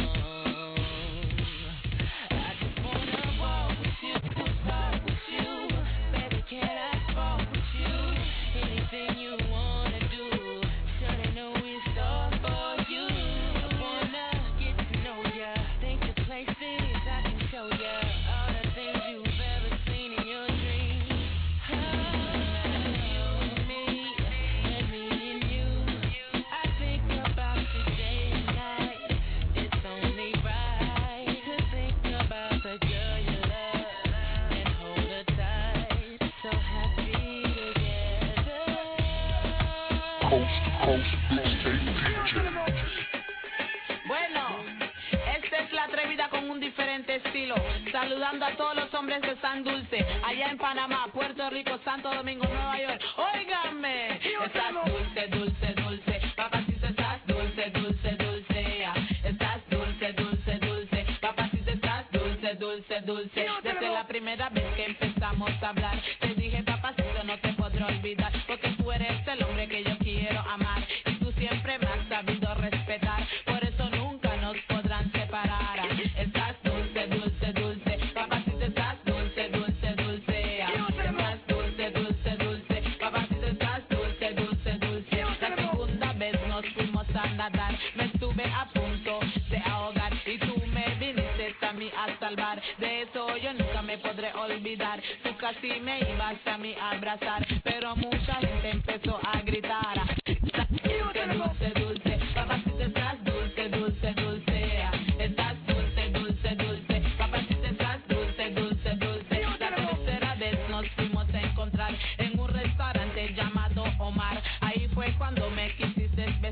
Speaker 3: I just wanna walk with you, talk with you. Baby, can I walk with you? Anything you wanna do, sure they know it's all for you. Wanna get to know ya, think the places I can show ya, all the things you've ever seen in your dreams. You and me and you. I think about you day and night. It's only right to think about the girl you love and hold her tight. So happy together.
Speaker 9: Coast to coast, mixtape DJs.
Speaker 13: Bueno, esta es la atrevida con un diferente estilo. Saludando a todos los hombres que están dulce. Allá en Panamá, Puerto Rico, Santo Domingo, Nueva York. Óiganme, estás dulce, dulce, dulce. Papacito, estás dulce, dulce, dulce. Estás dulce, dulce, dulce. Papacito, estás dulce, dulce, dulce. Desde la primera vez que empezamos a hablar, te dije, papacito, no te podré olvidar. Porque tú eres el hombre que yo quiero amar. Y tú siempre me has sabido respetar. Por eso nunca nos podrán separar. Estás dulce, dulce, dulce. Papacito, estás dulce, dulce, dulce. Estás dulce, dulce, dulce. Papacito, estás dulce, dulce, dulce. La segunda vez nos fuimos a nadar. Me estuve a punto de ahogar. Y tú me viniste a mí a salvar. De eso yo nunca me podré olvidar. Tú casi me ibas a mí a abrazar. Pero mucha gente empezó a gritar. Estás dulce, dulce, dulce. Papacito, estás dulce, dulce, dulce. Estás dulce, dulce, dulce. Papacito, estás dulce, dulce, dulce. La tercera vez nos fuimos a encontrar en un restaurante llamado Omar. Ahí fue cuando me quisiste besar.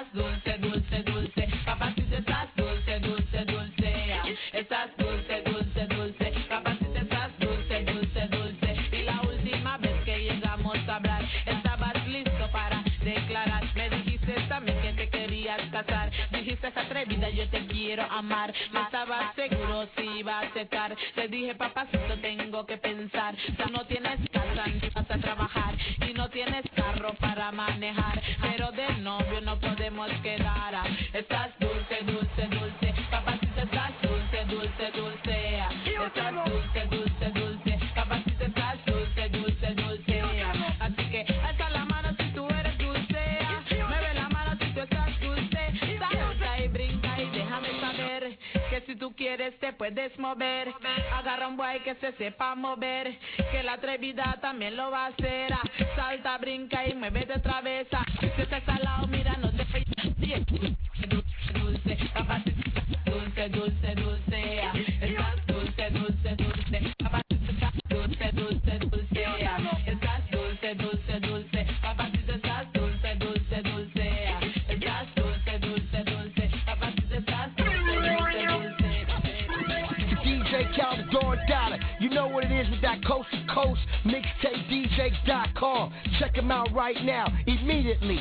Speaker 3: estás dulce, dulce, dulce. Papacito, estás dulce, dulce, dulce. Estás dulce, dulce, dulce. Papacito, estás dulce, dulce, dulce. Y la última vez que llegamos a hablar, estabas listo para declarar. Me dijiste también que te querías casar. Dijiste esa atrevida, yo te quiero amar. No estaba seguro si iba a aceptar. Te dije, papacito, tengo que pensar. Tú no tienes casa ni vas a trabajar y no tienes carro para manejar, pero de novio no podemos quedar. Estás dulce, dulce, dulce. Papacito, estás dulce, dulce, dulce. Estás dulce, dulce, dulce. Papacito, estás dulce, dulce, dulce. Así que alza la mano si tú eres dulce. Mueve la mano si tú estás dulce. Salta y brinca y déjame saber que si tú quieres te puedes mover. Agarra un boy que se sepa mover, que la atrevida también lo va a hacer. Salta, brinca y muévete otra vez. Si estás al lado, mira, no te falles. Dulce, dulce, papacito, dulce, dulce, dulce. Estás dulce, dulce, dulce. Papacito, estás dulce, dulce, dulce. Estás dulce, dulce, dulce. Papacito, estás dulce, dulce, dulce. Estás dulce, dulce, dulce. Papacito, estás dulce, dulce, dulce.
Speaker 2: DJ Khaled, Dawn Dollar. You know what it is with that coast to coast mixtape DJs.com. Check them out right now, immediately.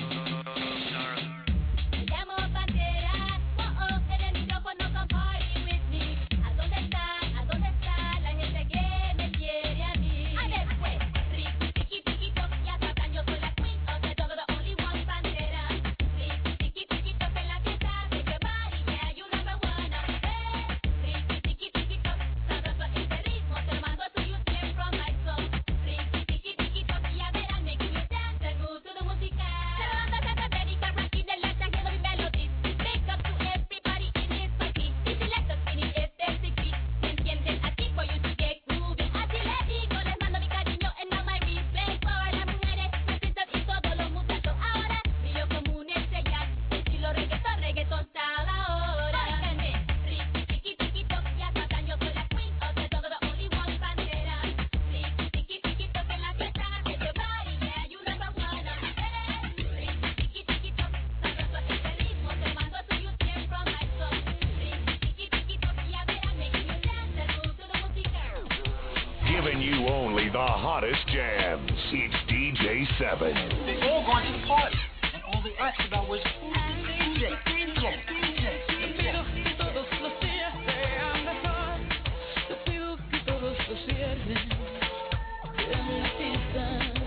Speaker 7: Giving you only the hottest jams. It's DJ 7.
Speaker 12: They all going to the party, and all they ask about was who's the DJ, DJ, DJ.
Speaker 3: Todos los días sean mejor. Te pido que todos los viernes sean una fiesta.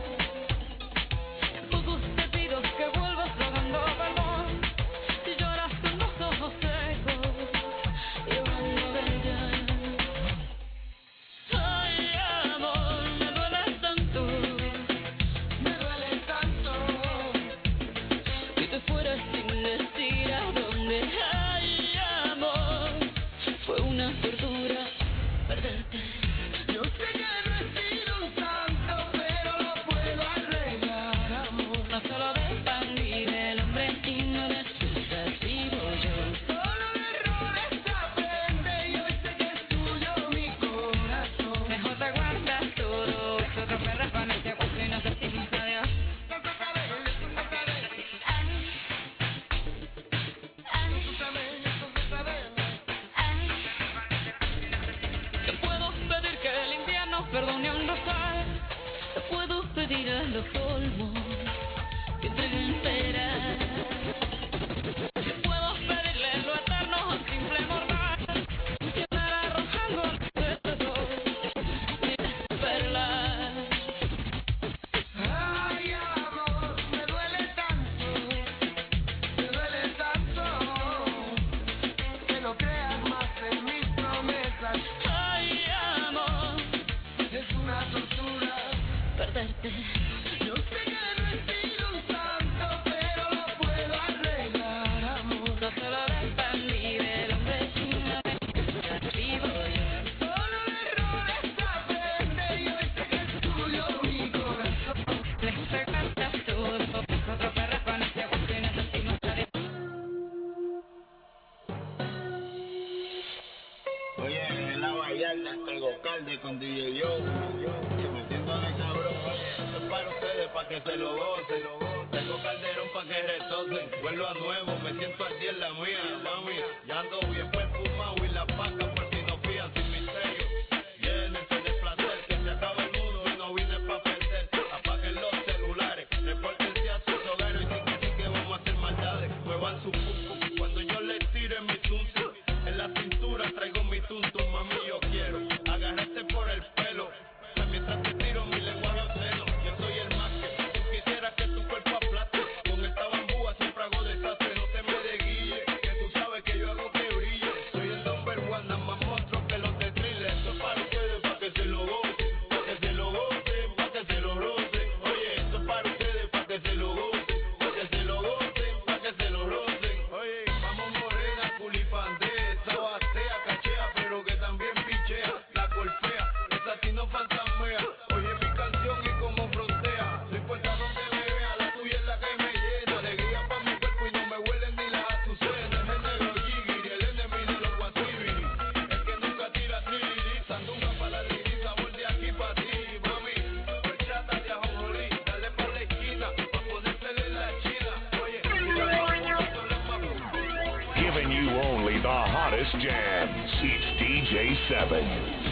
Speaker 3: Todos te pido que vuelvas rogando perdón. Si lloras con los ojos secos, llorando de llanto. Ay, amor, me duele tanto. Me duele tanto. Si te fueras sin decir a dónde. Ay, amor, fue una tortura perderte.
Speaker 2: Yo sé que no he sido un santo, pero lo puedo arreglar, amor.
Speaker 3: No solo de pan vive el hombre y no de excusas vivo yo.
Speaker 2: Solo de errores aprende y hoy sé que es tuyo mi corazón.
Speaker 3: Mejor te guardas todo. Es otro perro con este cuatro y no se dice adiós. Te puedo pedir que el invierno perdone un rosal. Te puedo pedir a los olmos que entreguen peras. Te puedo pedirle lo eterno a un simple mortal que estará arrojando de tesoro mis perlas.
Speaker 2: Ay, amor, me duele tanto que no creas más en mis promesas.
Speaker 3: Ay, amor,
Speaker 2: Es una tortura.
Speaker 3: perderte.
Speaker 2: Yo sé que no he sido un santo, pero lo puedo arreglar, amor.
Speaker 3: No solo de pan vive el hombre y no de excusas vivo yo.
Speaker 2: Solo de errores aprende y hoy sé que es tuyo mi corazón.
Speaker 3: Le frecuentas todo. Es otro perro con este cuatro y no se dice adiós.
Speaker 14: Oye, en la Vallarta hasta el Gocalde con DJ Yo, metiéndole cabrón. Oye, esto es para ustedes, para que se lo gocen. Tengo Calderón para
Speaker 15: pa' que retocen. Vuelvo a nuevo, me siento al día en la mía, mami. Ya ando bien perfumado y la paca por si no fían sin misterio. Llénense de placer, que se acaba el mundo y no vine pa' perder. Apaguen los celulares, repórtense a sus hogares y que vamos a hacer maldades. Muevan su pum cuando yo les tire mi tuntum. En la cintura traigo mi tuntum, mami, yo quiero agarrarte por el pelo. Mientras te tiro mi lenguaje obsceno, yo soy el más que tú quisieras que tu cuerpo aplaste. Con esta bambúa siempre hago desastre, no te me desguille, que tú sabes que yo hago que brille. Soy el number one, nada más monstruo que los de thriller. Esto es para ustedes, pa' que se lo gocen, pa' que se lo gocen, pa' que se lo rocen. Oye, esto es para ustedes, pa' que se lo gocen, pa' que se lo gocen, pa' que se lo rocen. Oye, vamos morena, culipandé, esa batea, cachea, pero que también pichea, la golpea, esa a ti no fantasmea. Oye mi canción y como frontea, no importa donde me vea, la tuya es la que me llena. Alegría pa' mi cuerpo y no me huelen ni las azucenas. El negro jigiri, el enemigo de los guasibiri, el que nunca tira tririri, sandunga pa' la liri, sabor de aquí pa' ti, mami. Horchata de ajonjolí, dale pa' la esquina, pa' ponérsela en la china. Oye,
Speaker 7: giving you only the hottest jams. It's DJ 7.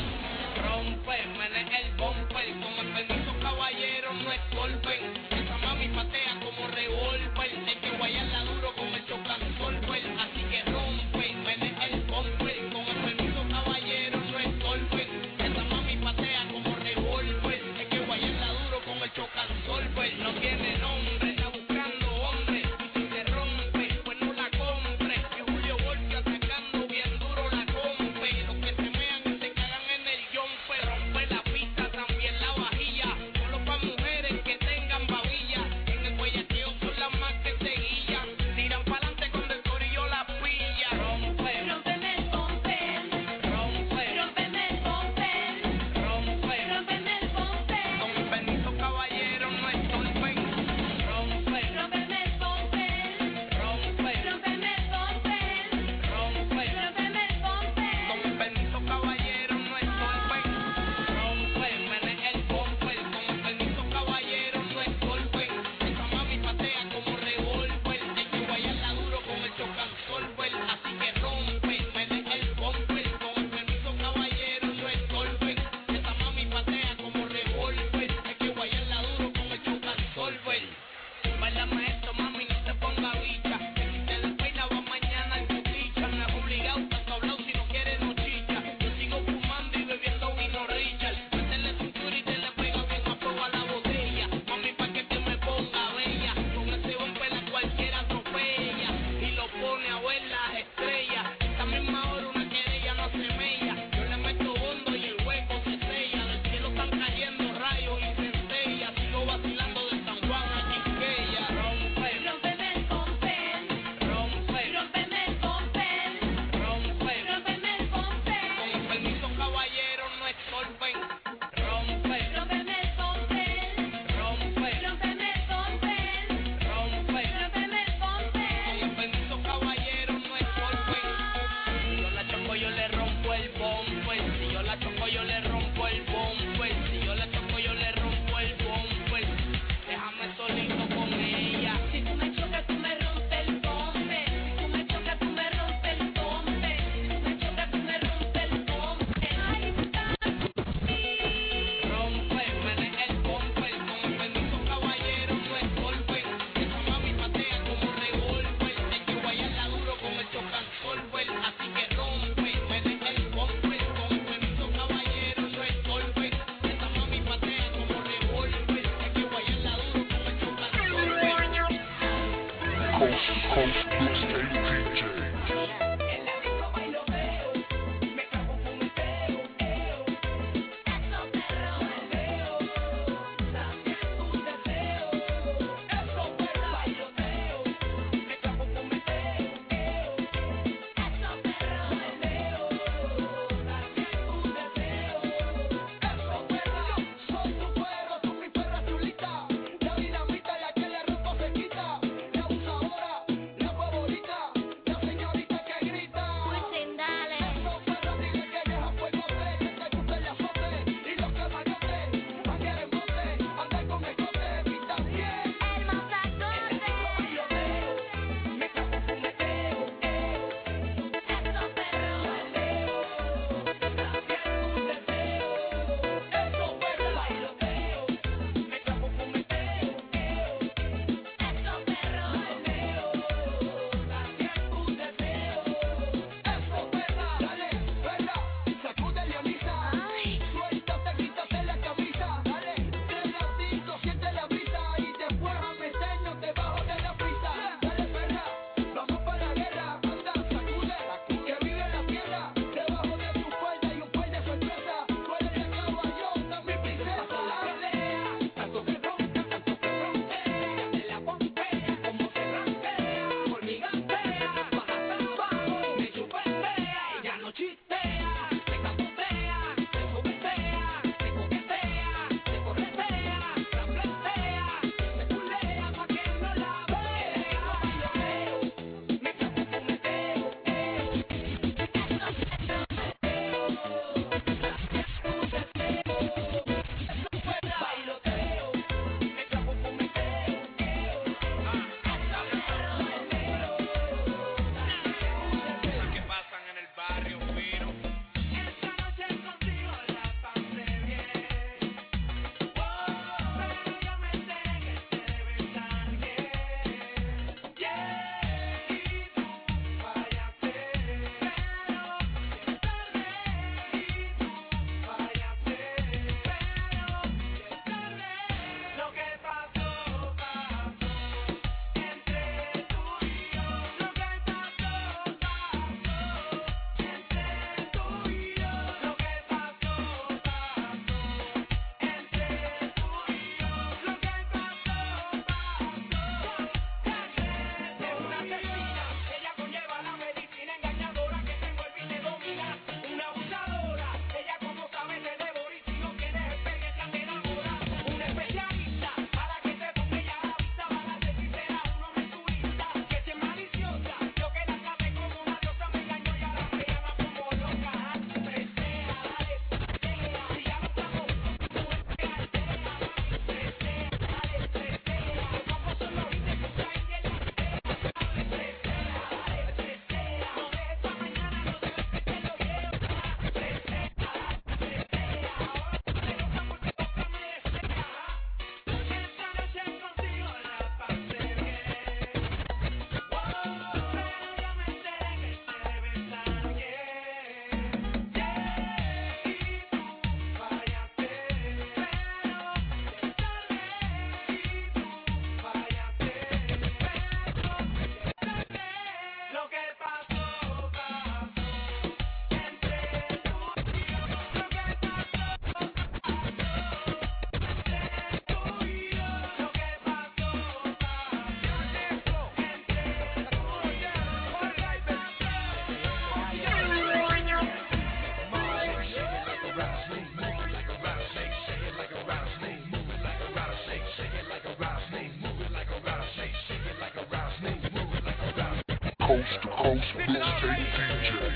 Speaker 10: Rompe, mene el bumper, con el permiso caballero no escolpen. Esa mami patea como revólver, hay que guayarla duro con el chocansolver. Así que rompe, mene el bumper, con el permiso caballero no escolpen. Esa mami patea como revólver, hay que guayarla duro con el chocansolver. No tiene nombre, está buscando hombre, y si se rompe, pues no la compre. Y Julio Volpi atacando bien duro la compre. Y los que se mean y se cagan en el yompe, rompe la pista, también la vajilla. Solo pa' mujeres que tengan babilla. En el guayaqueo son las más que se guillan. Tiran pa'lante cuando el corillo la pilla. Rompe, rompeme el bumper. Rompe, rompeme el bumper. Rompe, rompeme el bumper. Con el permiso caballero no estorben. Rompe, rompeme el bumper. Rompe, rompeme el bumper. Rompe, rompeme el bumper. Con el permiso caballero no estorben. Rompe, mene el bumper, con el permiso caballero no estorben. Esa mami patea como revólver, hay que guayarla duro con el chocansolver. Así que rompe, mene el bumper, con el permiso caballero no estorben. Esa mami patea como revólver, hay que guayarla duro con el chocansolver. Báilame esto, mami, no te ponga bicha, que si te despeinas va mañana al cuchicha. No es obligado, estás hablado si no quieres no chicha. Yo sigo fumando y bebiendo vino Richard. Métele cintura y te le pega bien a probar la botella. Mami, pa' que te me ponga bella, con ese bumper a cualquiera atropella. Y lo pone a ver las estrellas. Esta misma hora una querella no se mella. Yo le meto hondo y el hueco se sella. Del cielo están cayendo rayos y centellas. Sigo vacilando de San Juan a Quisqueya. Rompe, rompeme el bumper. Rompe, rompeme el bumper. Rompe, rompeme el bumper. Con el permiso caballero no estorben. Rompe, rompeme el bumper. Rompe, rompeme el bumper. Rompe, rompeme el bumper. Con el permiso caballero no estorben. Si yo la choco yo le rompo el bumper. Si yo la choco yo le rompo el bumper. Si yo la choco yo le rompo el bumper. Déjame solito con ella. Si tú me chocas tú me rompes el bumper. Si tú me chocas tú me rompes el bumper. Si tú me chocas tú me rompes el bumper. Ahí está. Rompe, mene el bumper, con el permiso caballero no estorben. Esa mami patea como revólver, hay que guayarla duro con el chocansolver. Así que rompe, mene el bumper, con el permiso caballero no estorben. Esa mami patea como revólver, hay que guayarla duro con el chocansolver.
Speaker 9: Coast to Coast Mixtape DJ.
Speaker 10: En la disco bailo veo, me clavo fumeteo, eso perro veo, también tu deseo, eso perro bailoteo, me clavo fumeteo, eso perro veo, también tu deseo, eso perro. Soy tu perro, tú mi perra chulita, la dinamita y a quien le rompo se quita, la usadora, la favorita, la señora.
Speaker 9: Coast to Coast Mixtape DJ.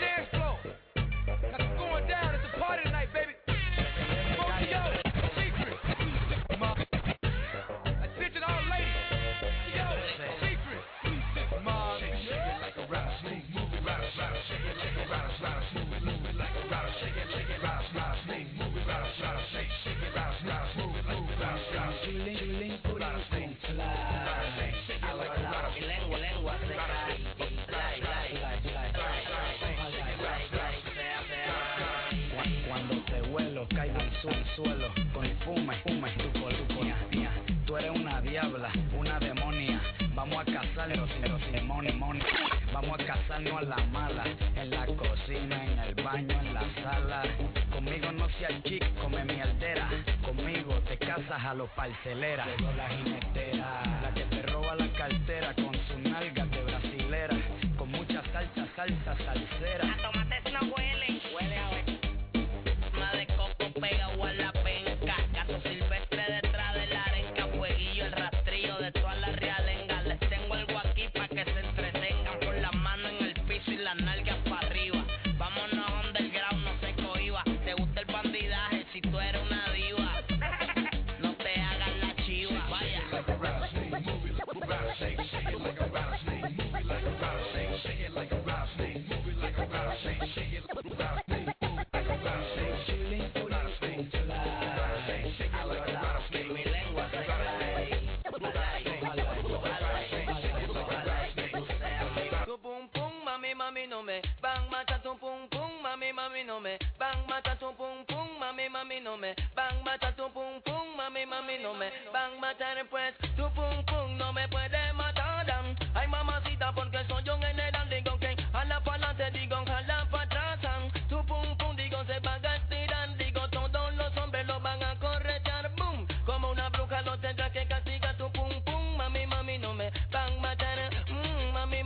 Speaker 16: Cuando te vuelo, caigo al suelo, con espuma, tu columna mía. Tú eres una diabla, una demonia. Vamos a casarnos sin demonio. Vamos a casarnos a la mala, en la cocina, en el baño, en la sala. Conmigo no seas chic, come mierdera. Conmigo te casas a los parceleras. Llegó la jinetera, la que te roba la cartera con su nalga de brasilera. Con mucha salsa salsera.
Speaker 4: A tomates no huelen, huele a ver. Más de coco pegado a la penca. Gato silvestre detrás de la arenca. Fueguillo el rastrillo de todas las realengas. Les tengo algo aquí pa' que se entretengan. Con las manos en el piso y las nalgas para arriba. Vámonos underground, no se cohiba. Te gusta el bandidaje si tú eres una diva. No te hagas la chiva, vaya. Mami no me bang mata tu pum pum, mami no me bang mata tu pum pum, mami no me bang mata tu pum pum, mami no me bang matar pues tu pum pum no me puede matar. Ay mamacita porque soy un general, digo que jala pa'lante, digo jala pa' atrás. Tu pum pum digo se van a estirar, digo todos los hombres lo van a correchar, boom. Como una bruja lo tendrá que castigar tu pum pum, mami no me bang matar, mami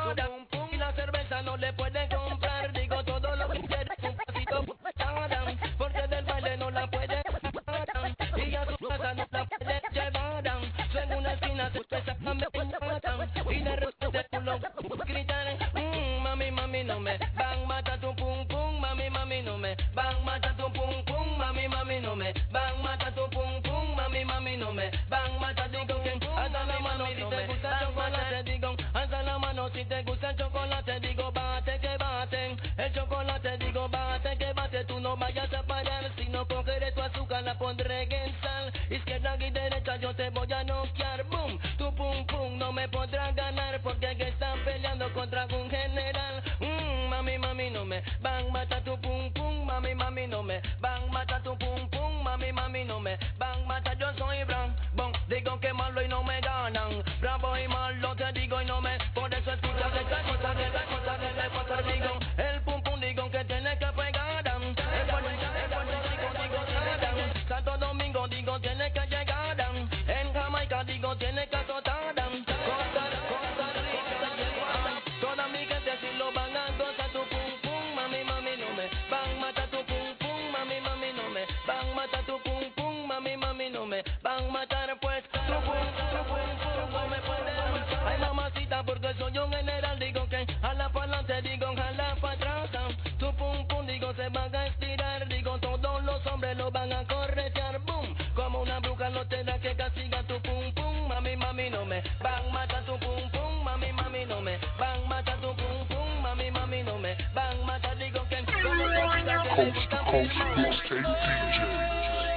Speaker 10: pum pum. Y la cerveza no le puede comprar. Digo todo lo que quiere, un pasito paran. Porque del baile no la puede parar. Y a su casa no la puede llevar. En una esquina se pesa me matan. Y de repente culo gritan. Mami, mami, no me van mata tu pum pum. Mami, mami, no me van mata tu pum pum. Mami, mami, no me van mata tu pum pum. Mami, mami, no me van mata digo que alza la mano si te gusta el chocolate. Digo alza la mano si te gusta el chocolate. Digo bate que bate el chocolate. Digo bate que bate. Tú no vayas a parar. Si no cogeré tu azúcar la pondré en sal. Izquierda y derecha yo te voy a noquear. Boom, tu pum pum no me podrás ganar. Porque que están peleando contra un general. Mami, mami, no me van mata tu pum pum. Mami, mami, no me van mata tu pum pum. Mami, mami, no me van mata. Yo soy Bran, bon, digo que malo y no me ganan. Bravo y malo te digo y no me. Por eso escucha de esta cosa, de la cosa, de la cosa. Digo, el pum pum digo que tienes que pegar. Digo, Santo Domingo digo tienes que llegar. En Jamaica digo tienes que azotar. Costa Rica, toda mi gente si lo van a gozar tu pum pum. Mami, mami, no me van mata tu pum pum. Mami, mami, no me van mata tu pum pum. Mami, mami, no me van matar pues. Tu pum me puede. Ay, mamacita, porque soy un general. Digo que jala para adelante, digo jala para atrás. Tu pum pum, digo se van a estirar. Digo todos los hombres lo van a corretear. Boom, como una bruja no te da que castiga tu pum pum. Mami, mami, no me van mata tu pum pum. Mami, mami, no me van mata tu pum pum. Mami, mami, no me van mata. Digo que
Speaker 9: Coast to Coast Mixtape DJ.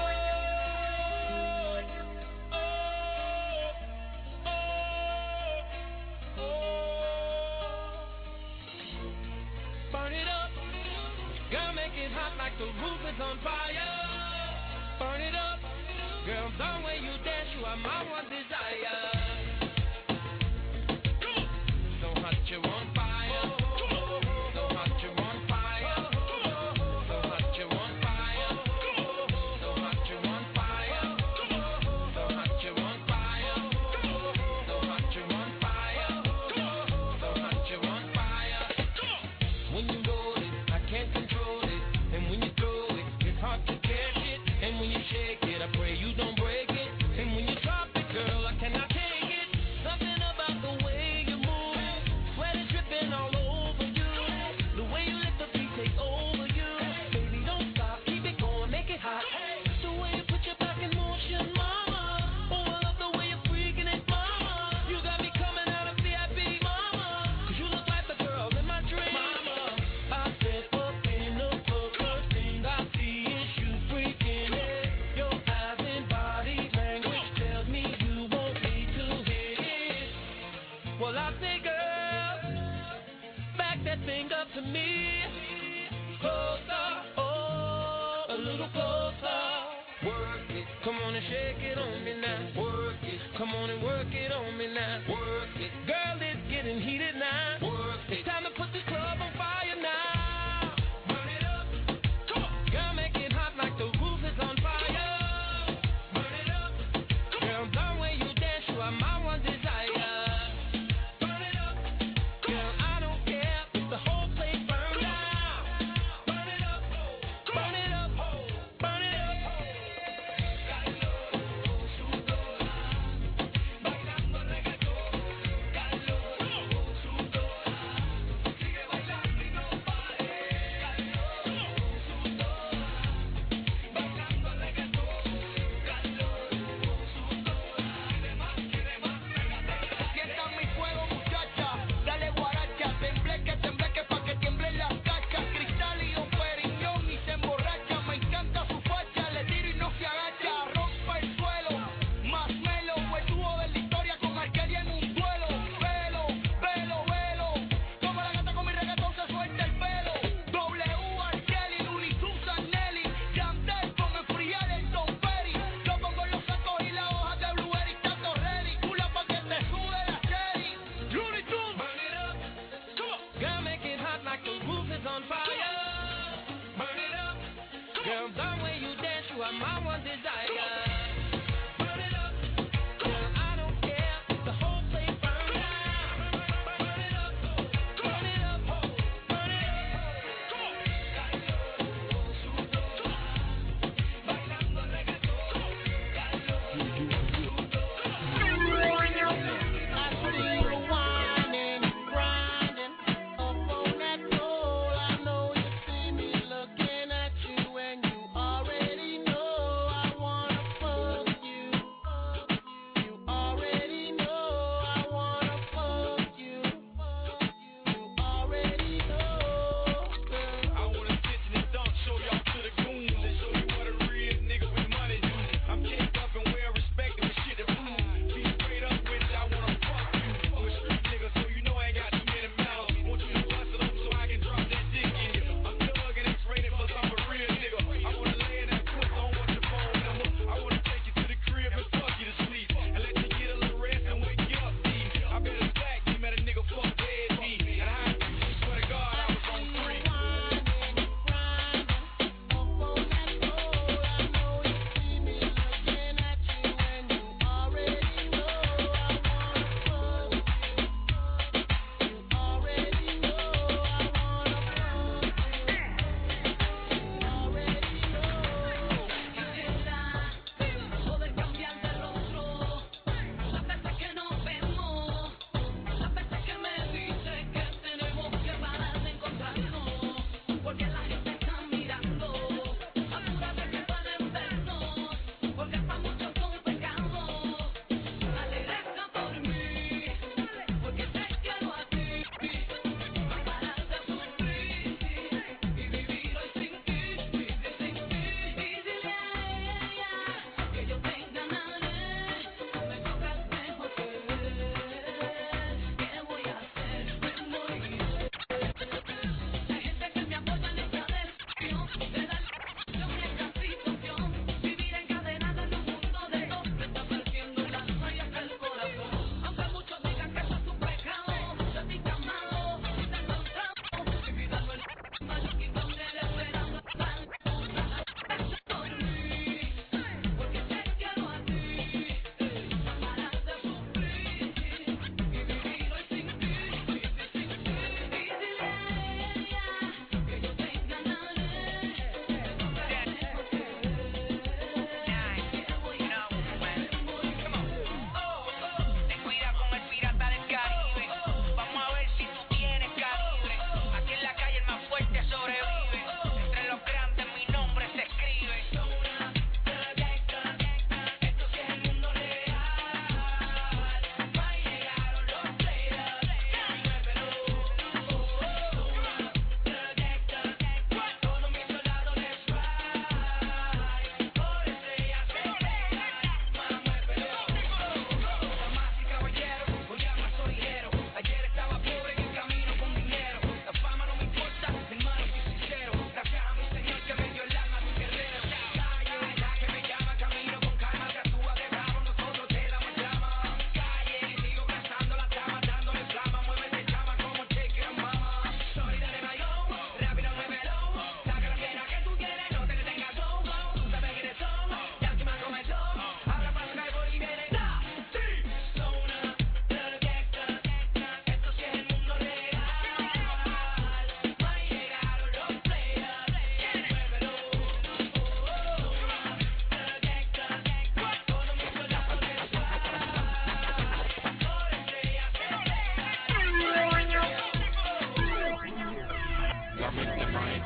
Speaker 2: Burn it up, girl, make it hot like the roof is on fire. Burn it up, girl, the way you dance, you are my one desire. So hot you on fire, so hot you on fire, so hot you on fire, so hot you on fire, so hot you on fire, so hot you on fire, so hot you on fire. When you roll it, I can't control it. And when you throw it, it's hard to catch it. And when you shake it, I pray you don't break it. And when you drop it, girl, I cannot take it. Something about the way you move, sweat is dripping all over you. The way you let the beat take over you. Baby, don't stop, keep it going, make it hot. The way you put your back in motion, mama. Oh, I love the way you're freaking it, mama. You got me coming out of VIP, mama. 'Cause you look like the girl in my dream, mama. I said up in the club, first thing I see is you freaking it. Your eyes and body language tells me you want me to hit it. Well, I say, girl, back that thing up to me. Closer, oh, a little closer. Work it, come on and shake it on me now. Work it, come on and work it on me now. Work it, girl, it's getting heated now. Work it, it's time to put this club on fire now. Burn it up, come on, girl, make it hot like the roof is on fire. Burn it up, girl, the way you dance, you are my one desire. Burn it up, girl, I don't care if the whole place burns down. Burn it up, burn it up, burn it up.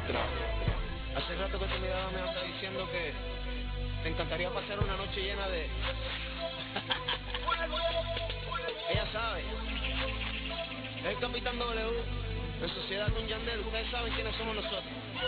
Speaker 5: Hace rato que tu mirada me está diciendo que te encantaría pasar una noche llena de... Ella sabe. El Capitán W, en sociedad con Yandel, ustedes saben quiénes somos nosotros.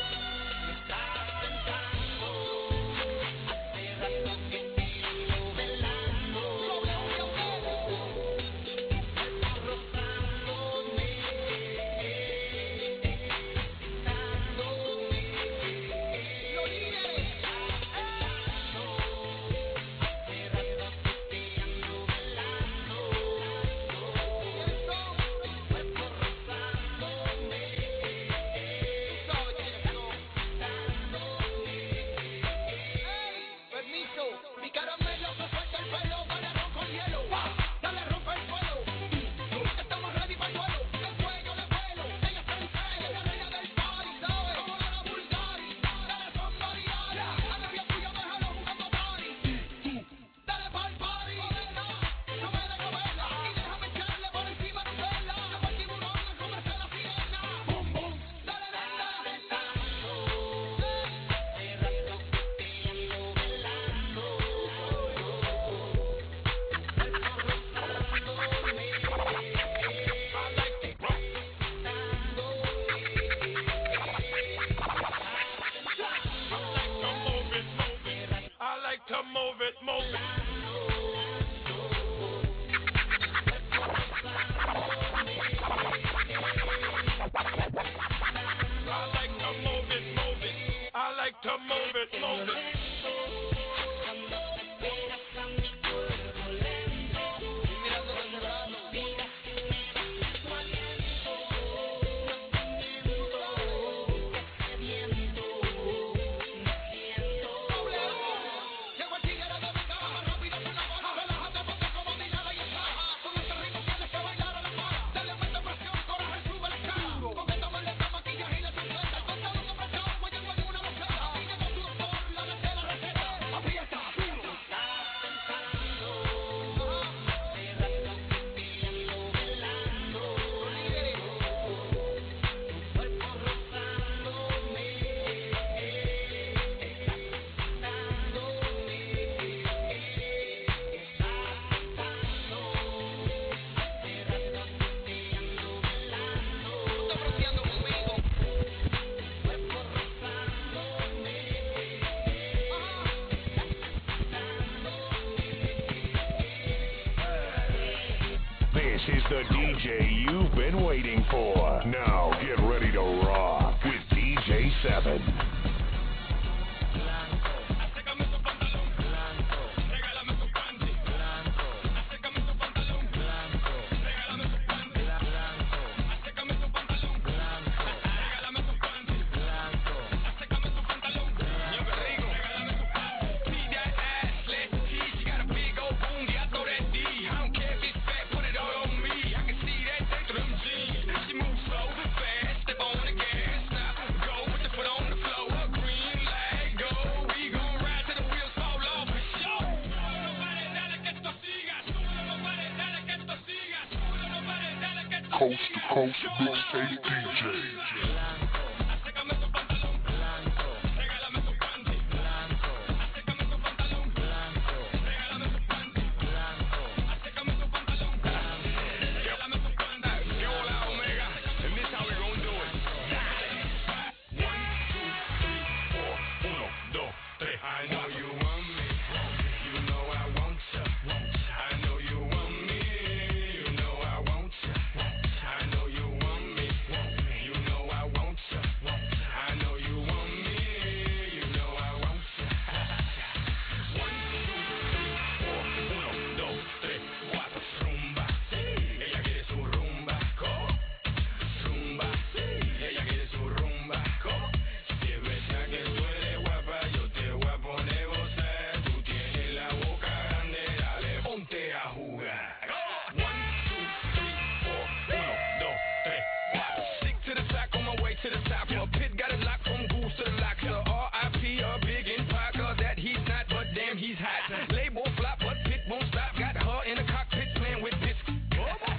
Speaker 7: This is the DJ you've been waiting for. Now get ready to rock with DJ 7.
Speaker 9: Coast to Coast Mixtape DJ.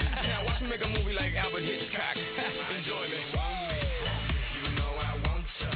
Speaker 8: Make a movie like Albert Hitchcock. Enjoy me. You know I want you.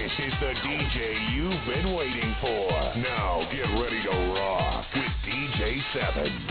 Speaker 7: This is the DJ you've been waiting for. Now get ready to rock with DJ 7.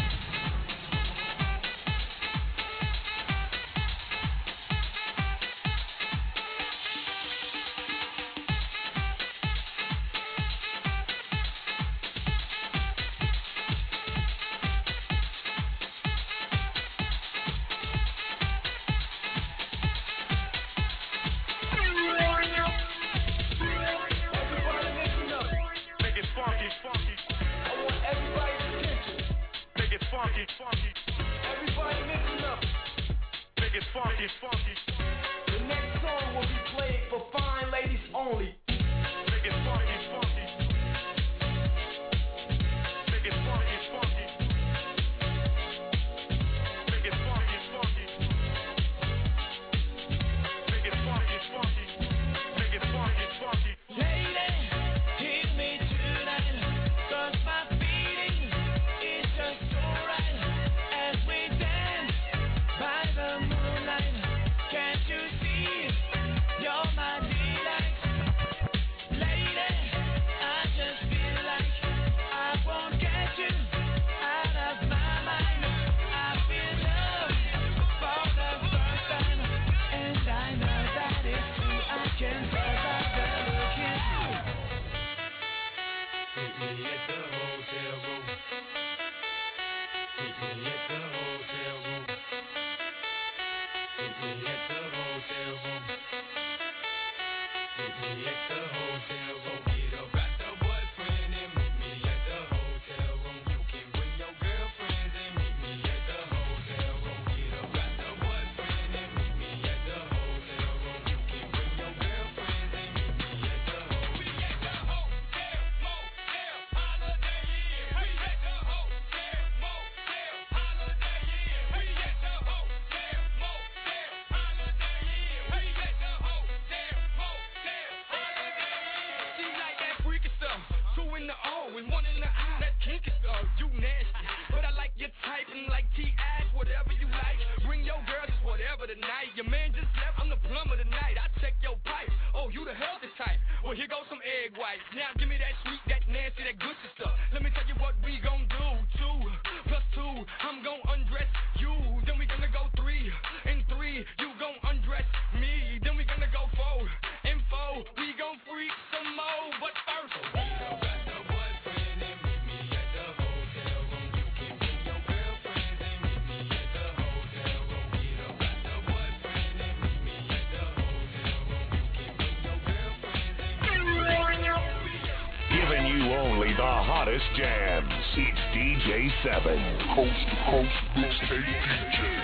Speaker 7: Jams. It's DJ 7.
Speaker 9: Coast to coast mixtape DJ.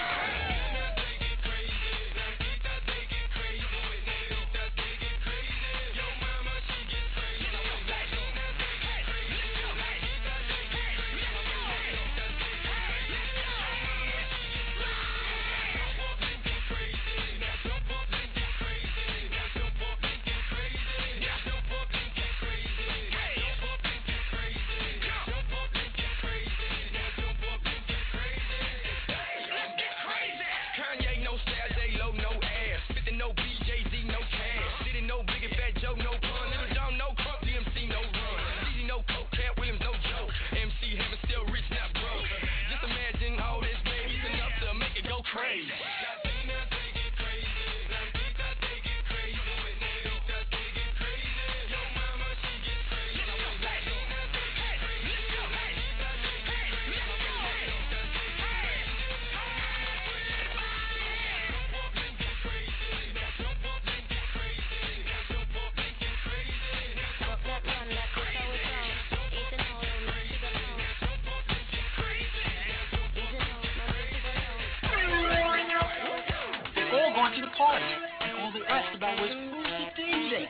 Speaker 12: To the party, and all the rest about was DJ.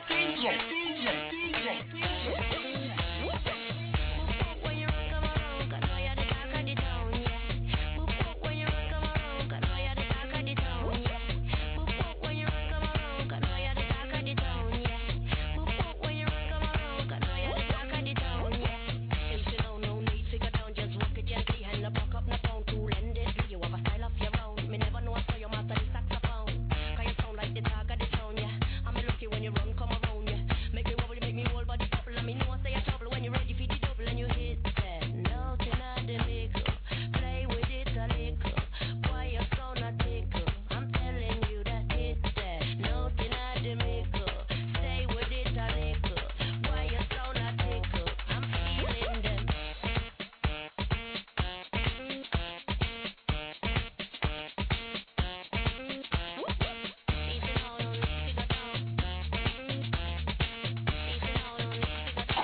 Speaker 17: When you run, come around, yeah.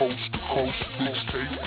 Speaker 9: Coast to Coast Mixtape DJ.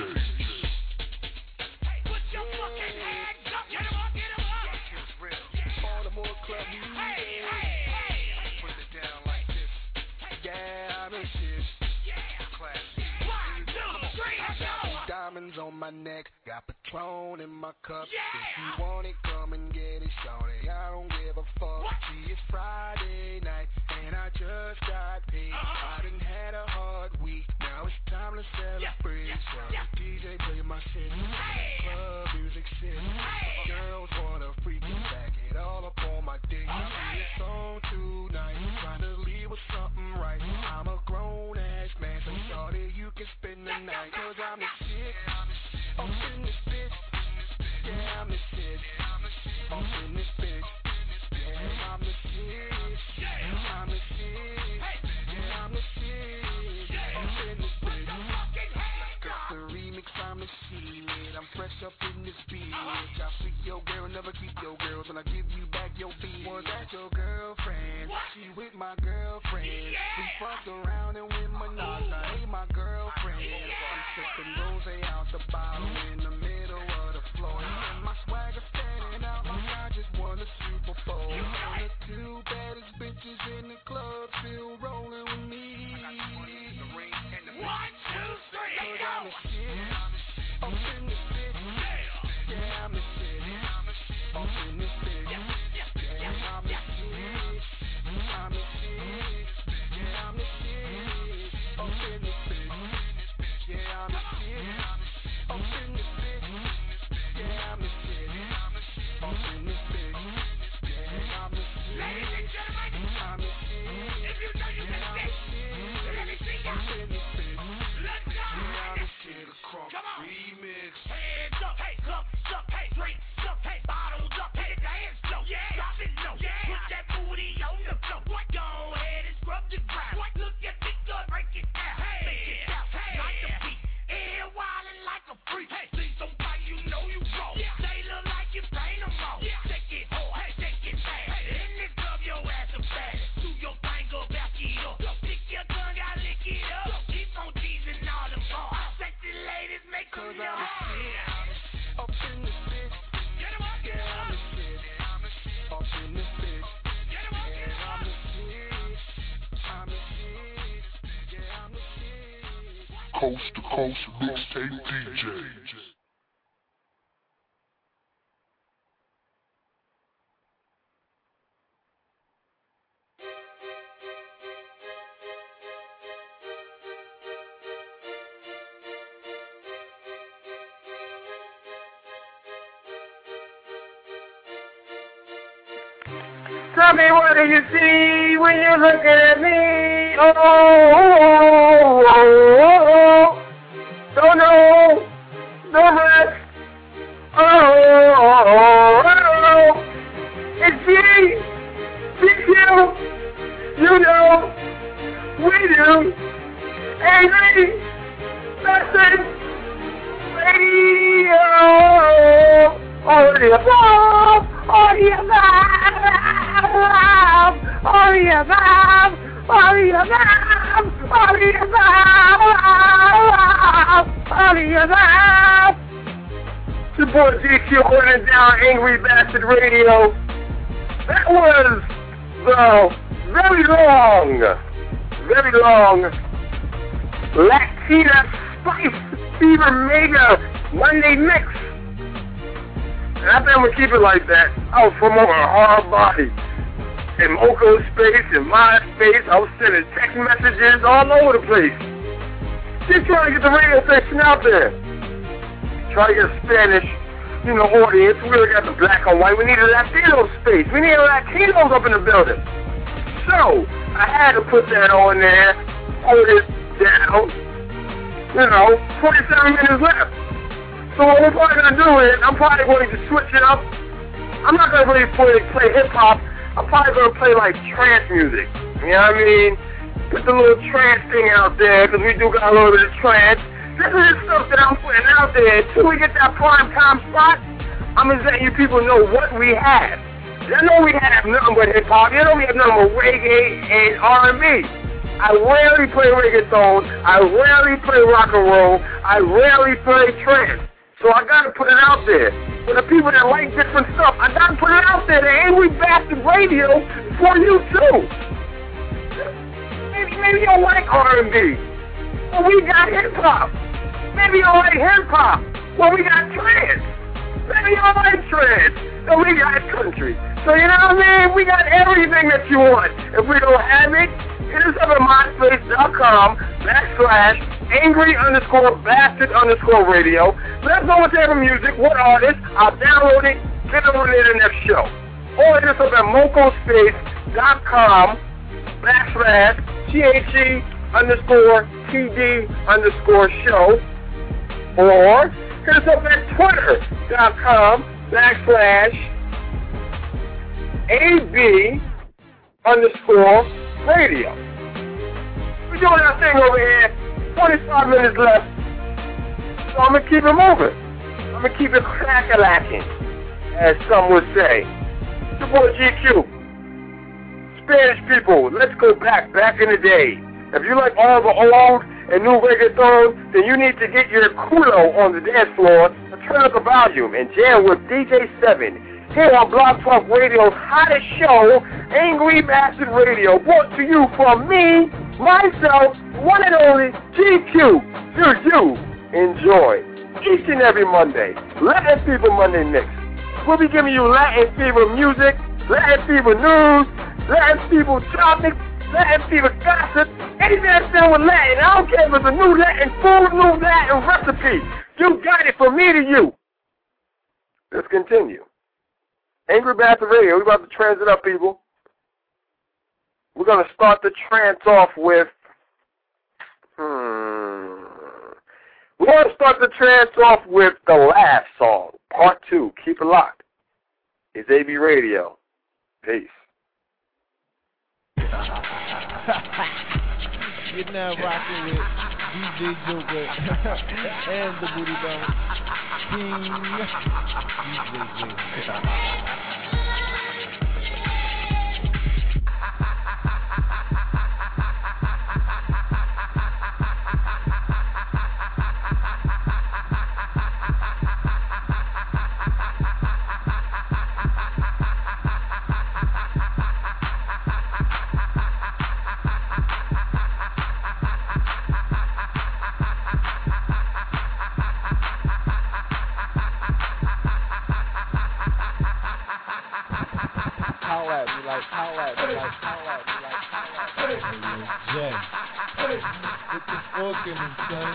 Speaker 2: Diamonds on my neck, got Patron in my cup. If you want it, come and get it, shorty. I don't give a fuck. See, it's Friday night, and I just got paid. I done had a hard week, now it's time to celebrate. So DJ play my shit, club music shit. Girls wanna freak and back it all up on my dick. See, it's on tonight, trying to leave with something right. I'm a grown ass man, so shorty, you can spend the night. Cause I'm the shit. I'm in this bitch. Yeah, I'm the shit. I'm in this bitch. Yeah, I'm the shit. I'm the shit. Yeah, I'm the shit. I'm in this bitch. Got the remix, I'm the shit. I'm fresh up in this bitch. I freak your girl, never keep your girls. When I give you back your beat. Was that your girlfriend? She with my girlfriend. We fucked around and went monogamous. Now ain't my girlfriend. I'm sipping rose out the bottle in the middle of the floor. And my swagger standing out like I just won a Super Bowl. And the two baddest bitches in the club still rolling with me. 1, 2, 3, cause I'm the shit. I'm in this bitch. Yeah, I'm the shit. I'm in this bitch. Yeah, I'm the shit. I'm the shit. Yeah, I'm the shit. I'm in this bitch. Yeah, I'm the shit. I'm in this bitch. Yeah, I'm the shit. I'm in this bitch. Yeah, I'm the shit. Ladies and gentlemen, I'm the shit. If you know you can dance, let me see you. I'm in this bitch. Let's go. Yeah, I'm the shit. Crunk remix. Hands up, hey, cups up, hey, drinks up, hey, bottles up, hey, dance low, yeah, drop it low, yeah, put that booty on the floor. What? Go ahead and scrub the ground. What? Look at me, go break it down. Hey, make it down, hey, like a beat. Here wildin' like a freak. Hey, please don't fight, you know you wrong. Yeah. They look like you paint them wrong. Yeah. Take it hard, hey, take it fast. Hey, in this club, your ass a fast. Do your thing, go back it up. Go pick your tongue out, lick it up. Go keep on teasing all the bars. Sexy ladies make them know. Up in this bitch. Get him up, get him up. Up in this bitch. Get him up, get him up. I'm the shit. I'm the shit. Yeah, I'm the shit.
Speaker 9: Coast to Coast Mixtape DJ.
Speaker 1: Tell me, what do you see when you're looking at me? Oh, don't know, no rest. Oh, it's you, you know, we do. Angry, Bastard Radio. All the above, all the above, all the above, all the above, all the above, all the above. It's your boy GQ holding it down, Angry Bastard Radio. That was the very long Latina Spice Fever Mega Monday Mix. And I think I'm going to keep it like that. I was promoting Hard Body in Moco's space, in my space. I was sending text messages all over the place. Just trying to get the radio station out there. Try to get a Spanish, audience. We really got the black and white. We need a Latino space. We need Latinos up in the building. So, I had to put that on there, hold it down. 27 minutes left. So what we're probably going to do is, I'm probably going to switch it up. I'm not going to really play hip-hop. I'm probably going to play, trance music. You know what I mean? Put the little trance thing out there, because we do got a little bit of trance. This is the stuff that I'm putting out there. Until we get that prime time spot, I'm going to let you people know what we have. You know we have nothing but hip-hop. You know we have nothing but reggae and R&B. I rarely play reggaeton. I rarely play rock and roll. I rarely play trance. So I gotta put it out there. For the people that like different stuff, I gotta put it out there. The Angry Bastard Radio for you too. Maybe you don't like R&B. Well, we got hip hop. Maybe you don't like hip hop. Well, we got trance. Maybe you don't like trance. So we got country. So you know what I mean? We got everything that you want. If we don't have it, hit us up at myspace.com/angry_bastard_radio. Let us know what's ever music, what artist. I'll download it, get it on the next show. Or hit us up at mocospace.com/THE_TD_show. Or hit us up at twitter.com/AB_radio. We're doing our thing over here. 25 minutes left. So I'm going to keep it moving. I'm going to keep it crack-a-lacking, as some would say. It's your boy GQ. Spanish people, let's go back in the day. If you like all the old and new reggaeton, then you need to get your culo on the dance floor and turn up the volume and jam with DJ 7 here on Blog Talk Radio's hottest show, Angry Bastard Radio, brought to you from me, myself, one and only GQ. You enjoy each and every Monday. Latin Fever Monday Mix. We'll be giving you Latin Fever music, Latin Fever news, Latin Fever topics, Latin Fever gossip, anything that's done with Latin. I don't care if it's a new Latin food, new Latin recipe. You got it from me to you. Let's continue. Angry Bastard Radio, we're about to trance it up, people. We're going to start the trance off with, we're going to start the trance off with the last song, part 2. Keep it locked. It's AB Radio. Peace.
Speaker 2: You're now rocking with DJ Joker and the Booty Bone King, DJ Joker. Put the fork in him, son.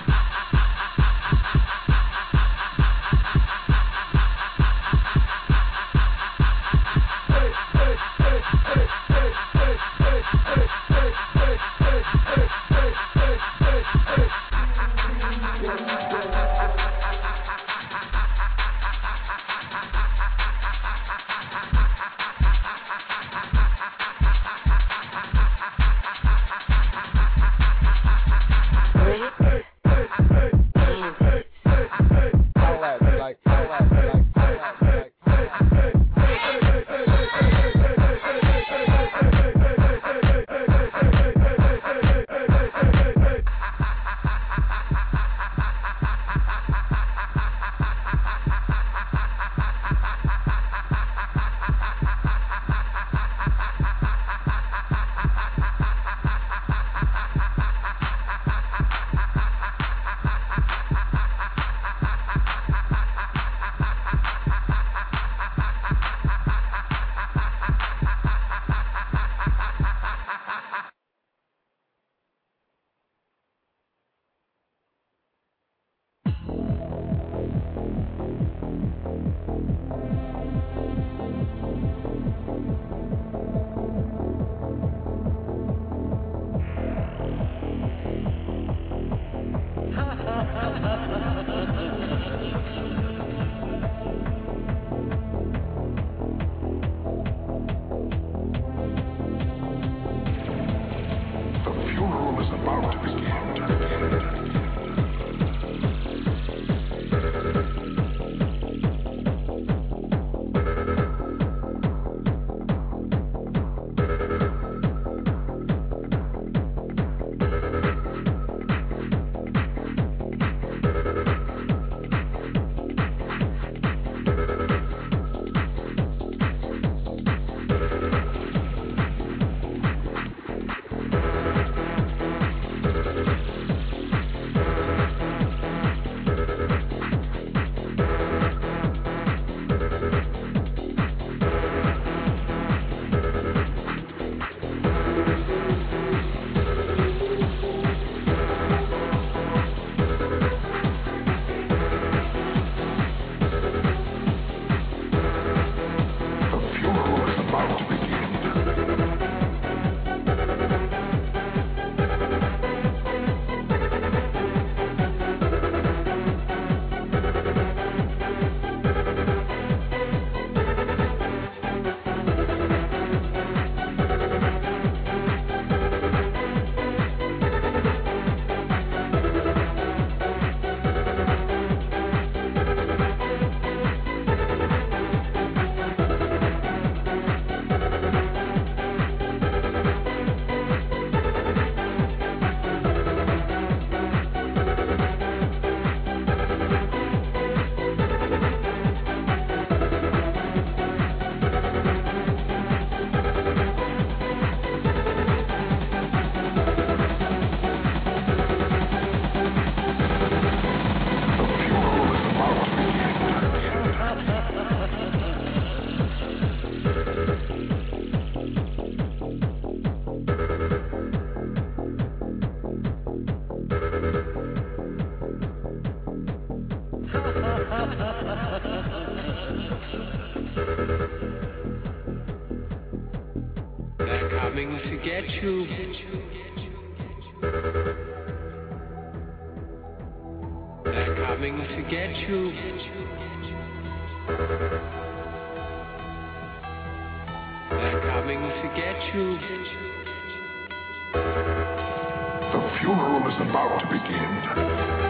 Speaker 17: They're coming to get you. They're coming to get you. They're coming to get you.
Speaker 9: The funeral is about to begin.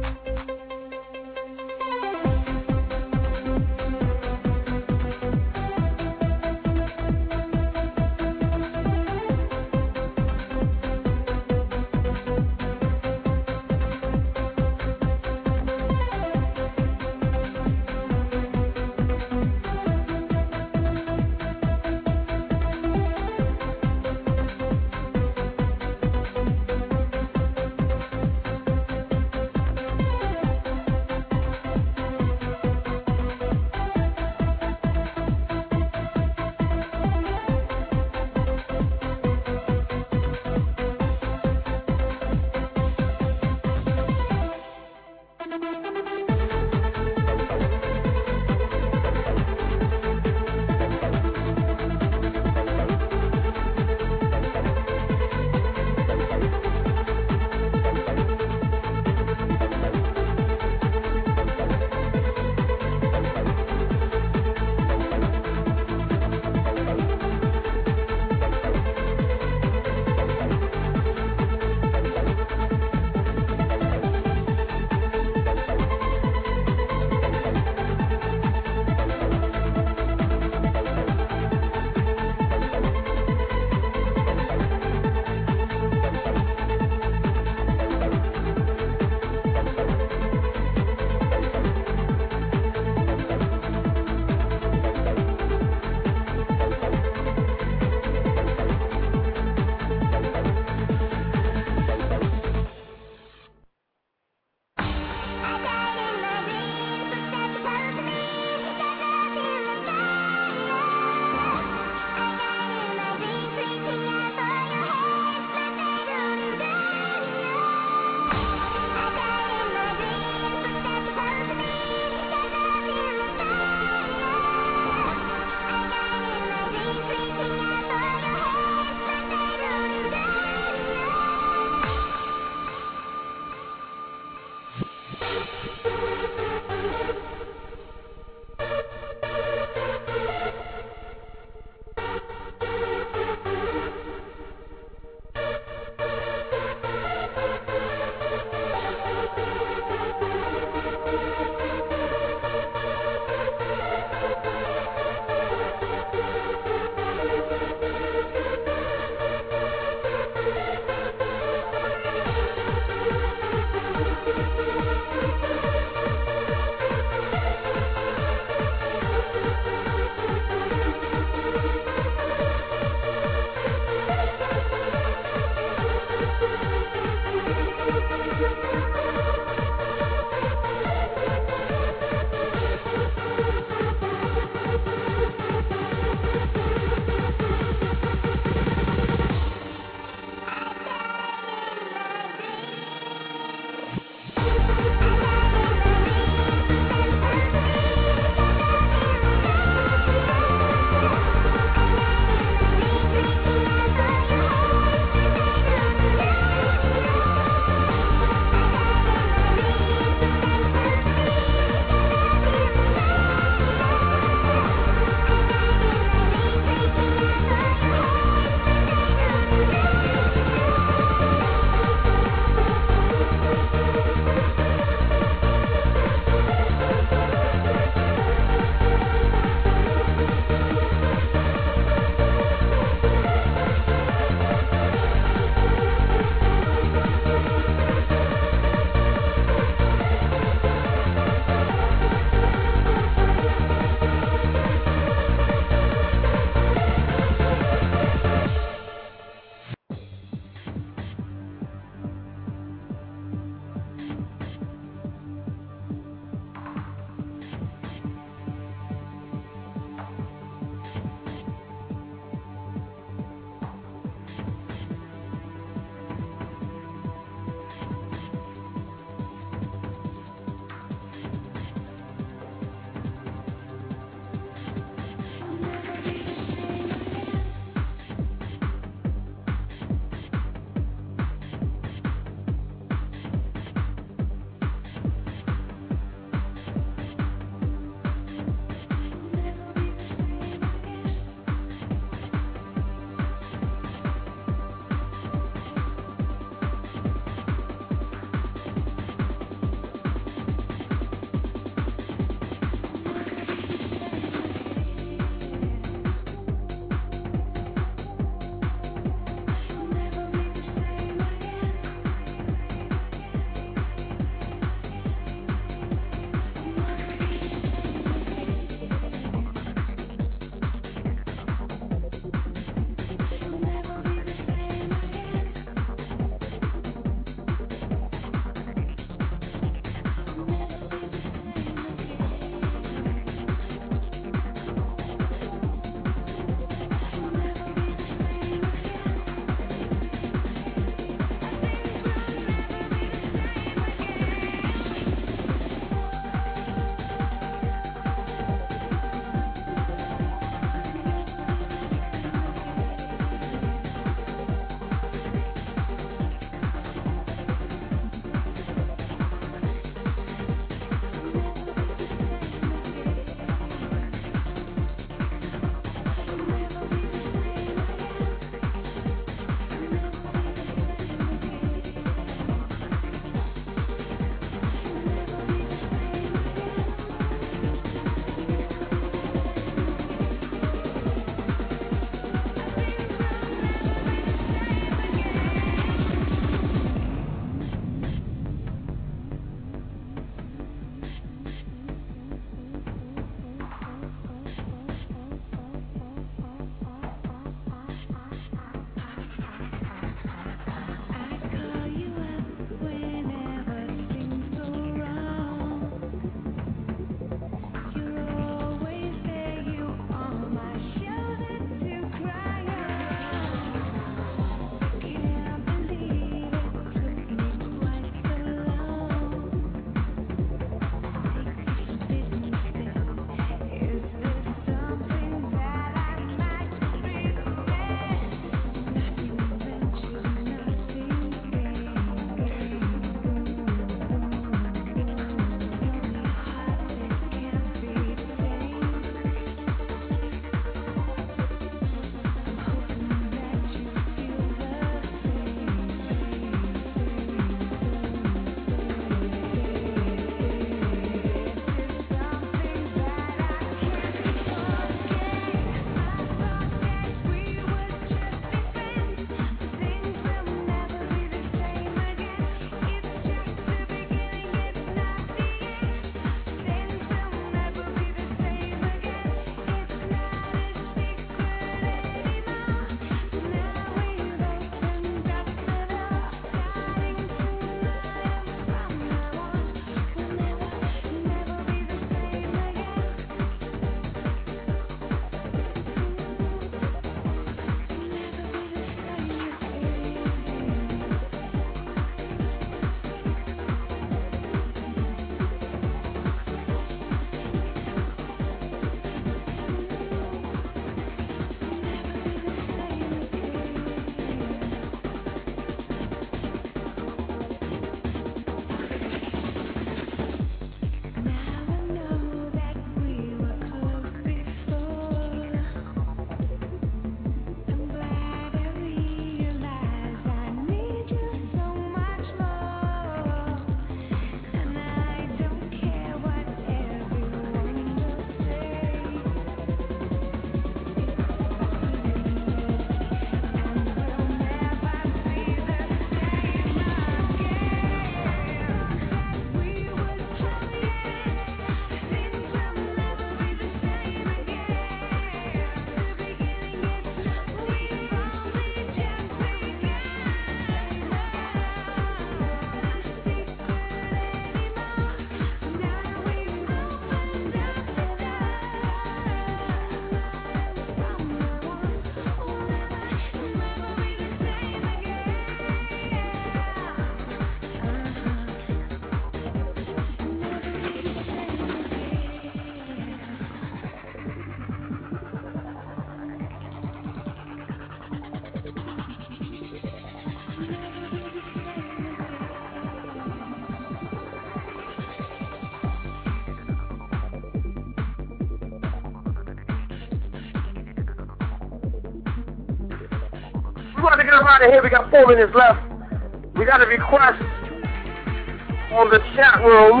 Speaker 1: We're about to get out of here. We got 4 minutes left. We got a request on the chat room.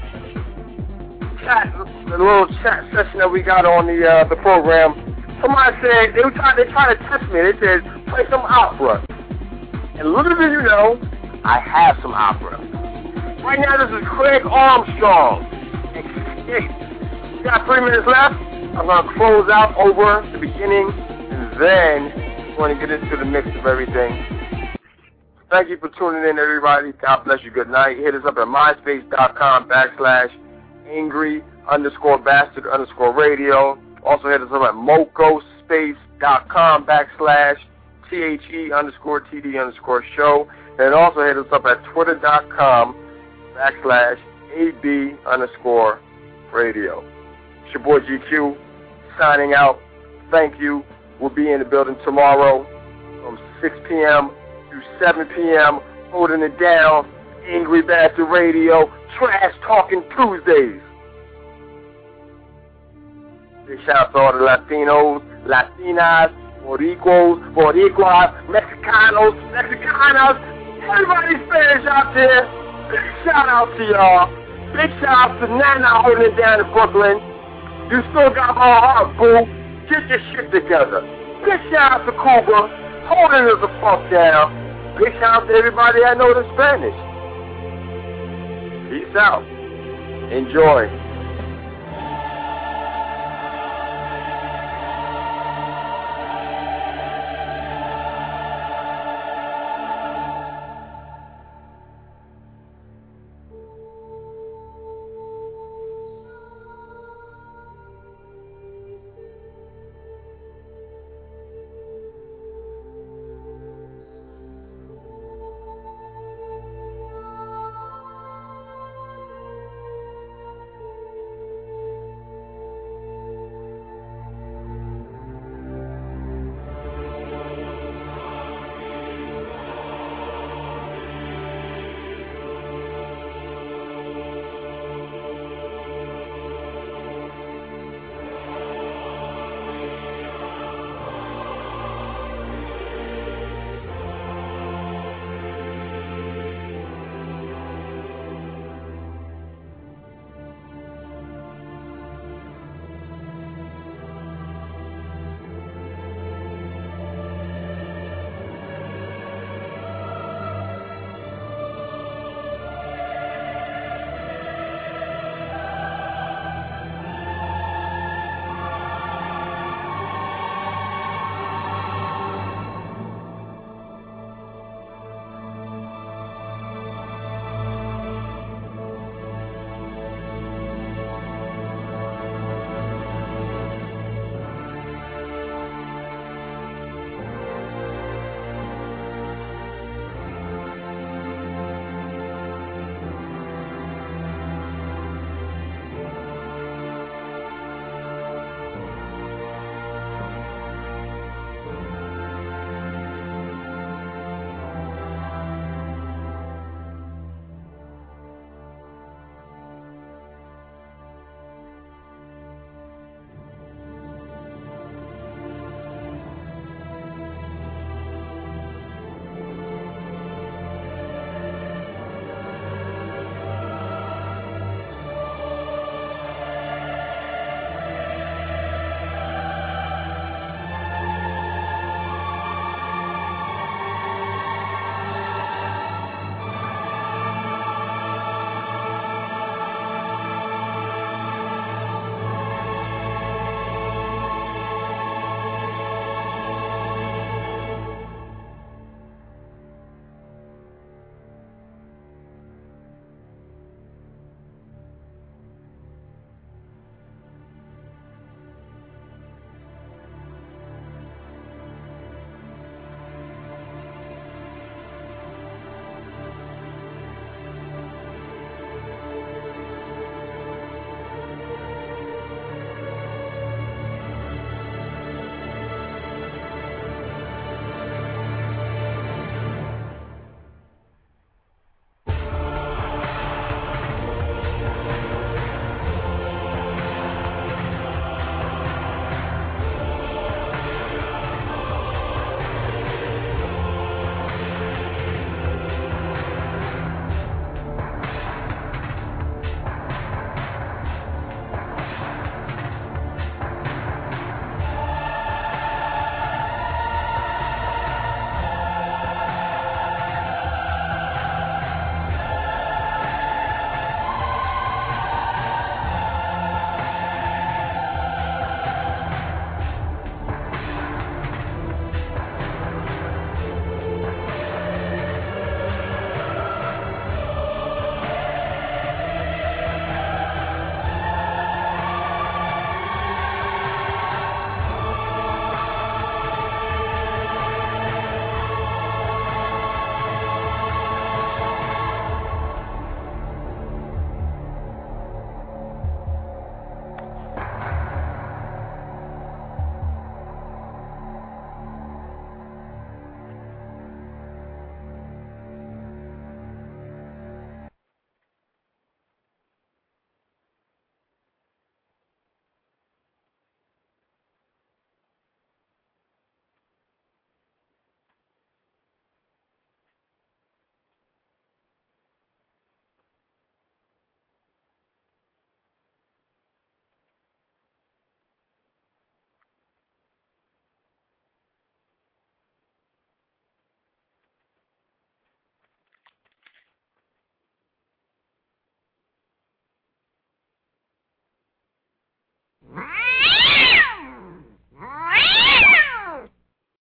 Speaker 1: The little chat session that we got on the program. Somebody said, they tried to test me. They said, play some opera. And little did you know, I have some opera. Right now, this is Craig Armstrong. Escape. We got 3 minutes left. I'm going to close out over the beginning, and then we're going to get into the mix of everything. Thank you for tuning in, everybody. God bless you. Good night. Hit us up at myspace.com/angry_bastard_radio. Also hit us up at mocospace.com/THE_TD_show. And also hit us up at twitter.com/AB_radio. It's your boy GQ signing out. Thank you. We'll be in the building tomorrow from 6 p.m. to 7 p.m. holding it down. Angry Bastard Radio, Trash Talking Tuesdays. Big shout out to all the Latinos, Latinas, Boricuas, Mexicanos, everybody Spanish out there. Big shout out to y'all. Big shout out to Nana holding it down in Brooklyn. You still got my heart, boo. Get your shit together. Big shout out to Cuba, holding us the fuck down. Big shout out to everybody I know that's Spanish. Peace out. Enjoy.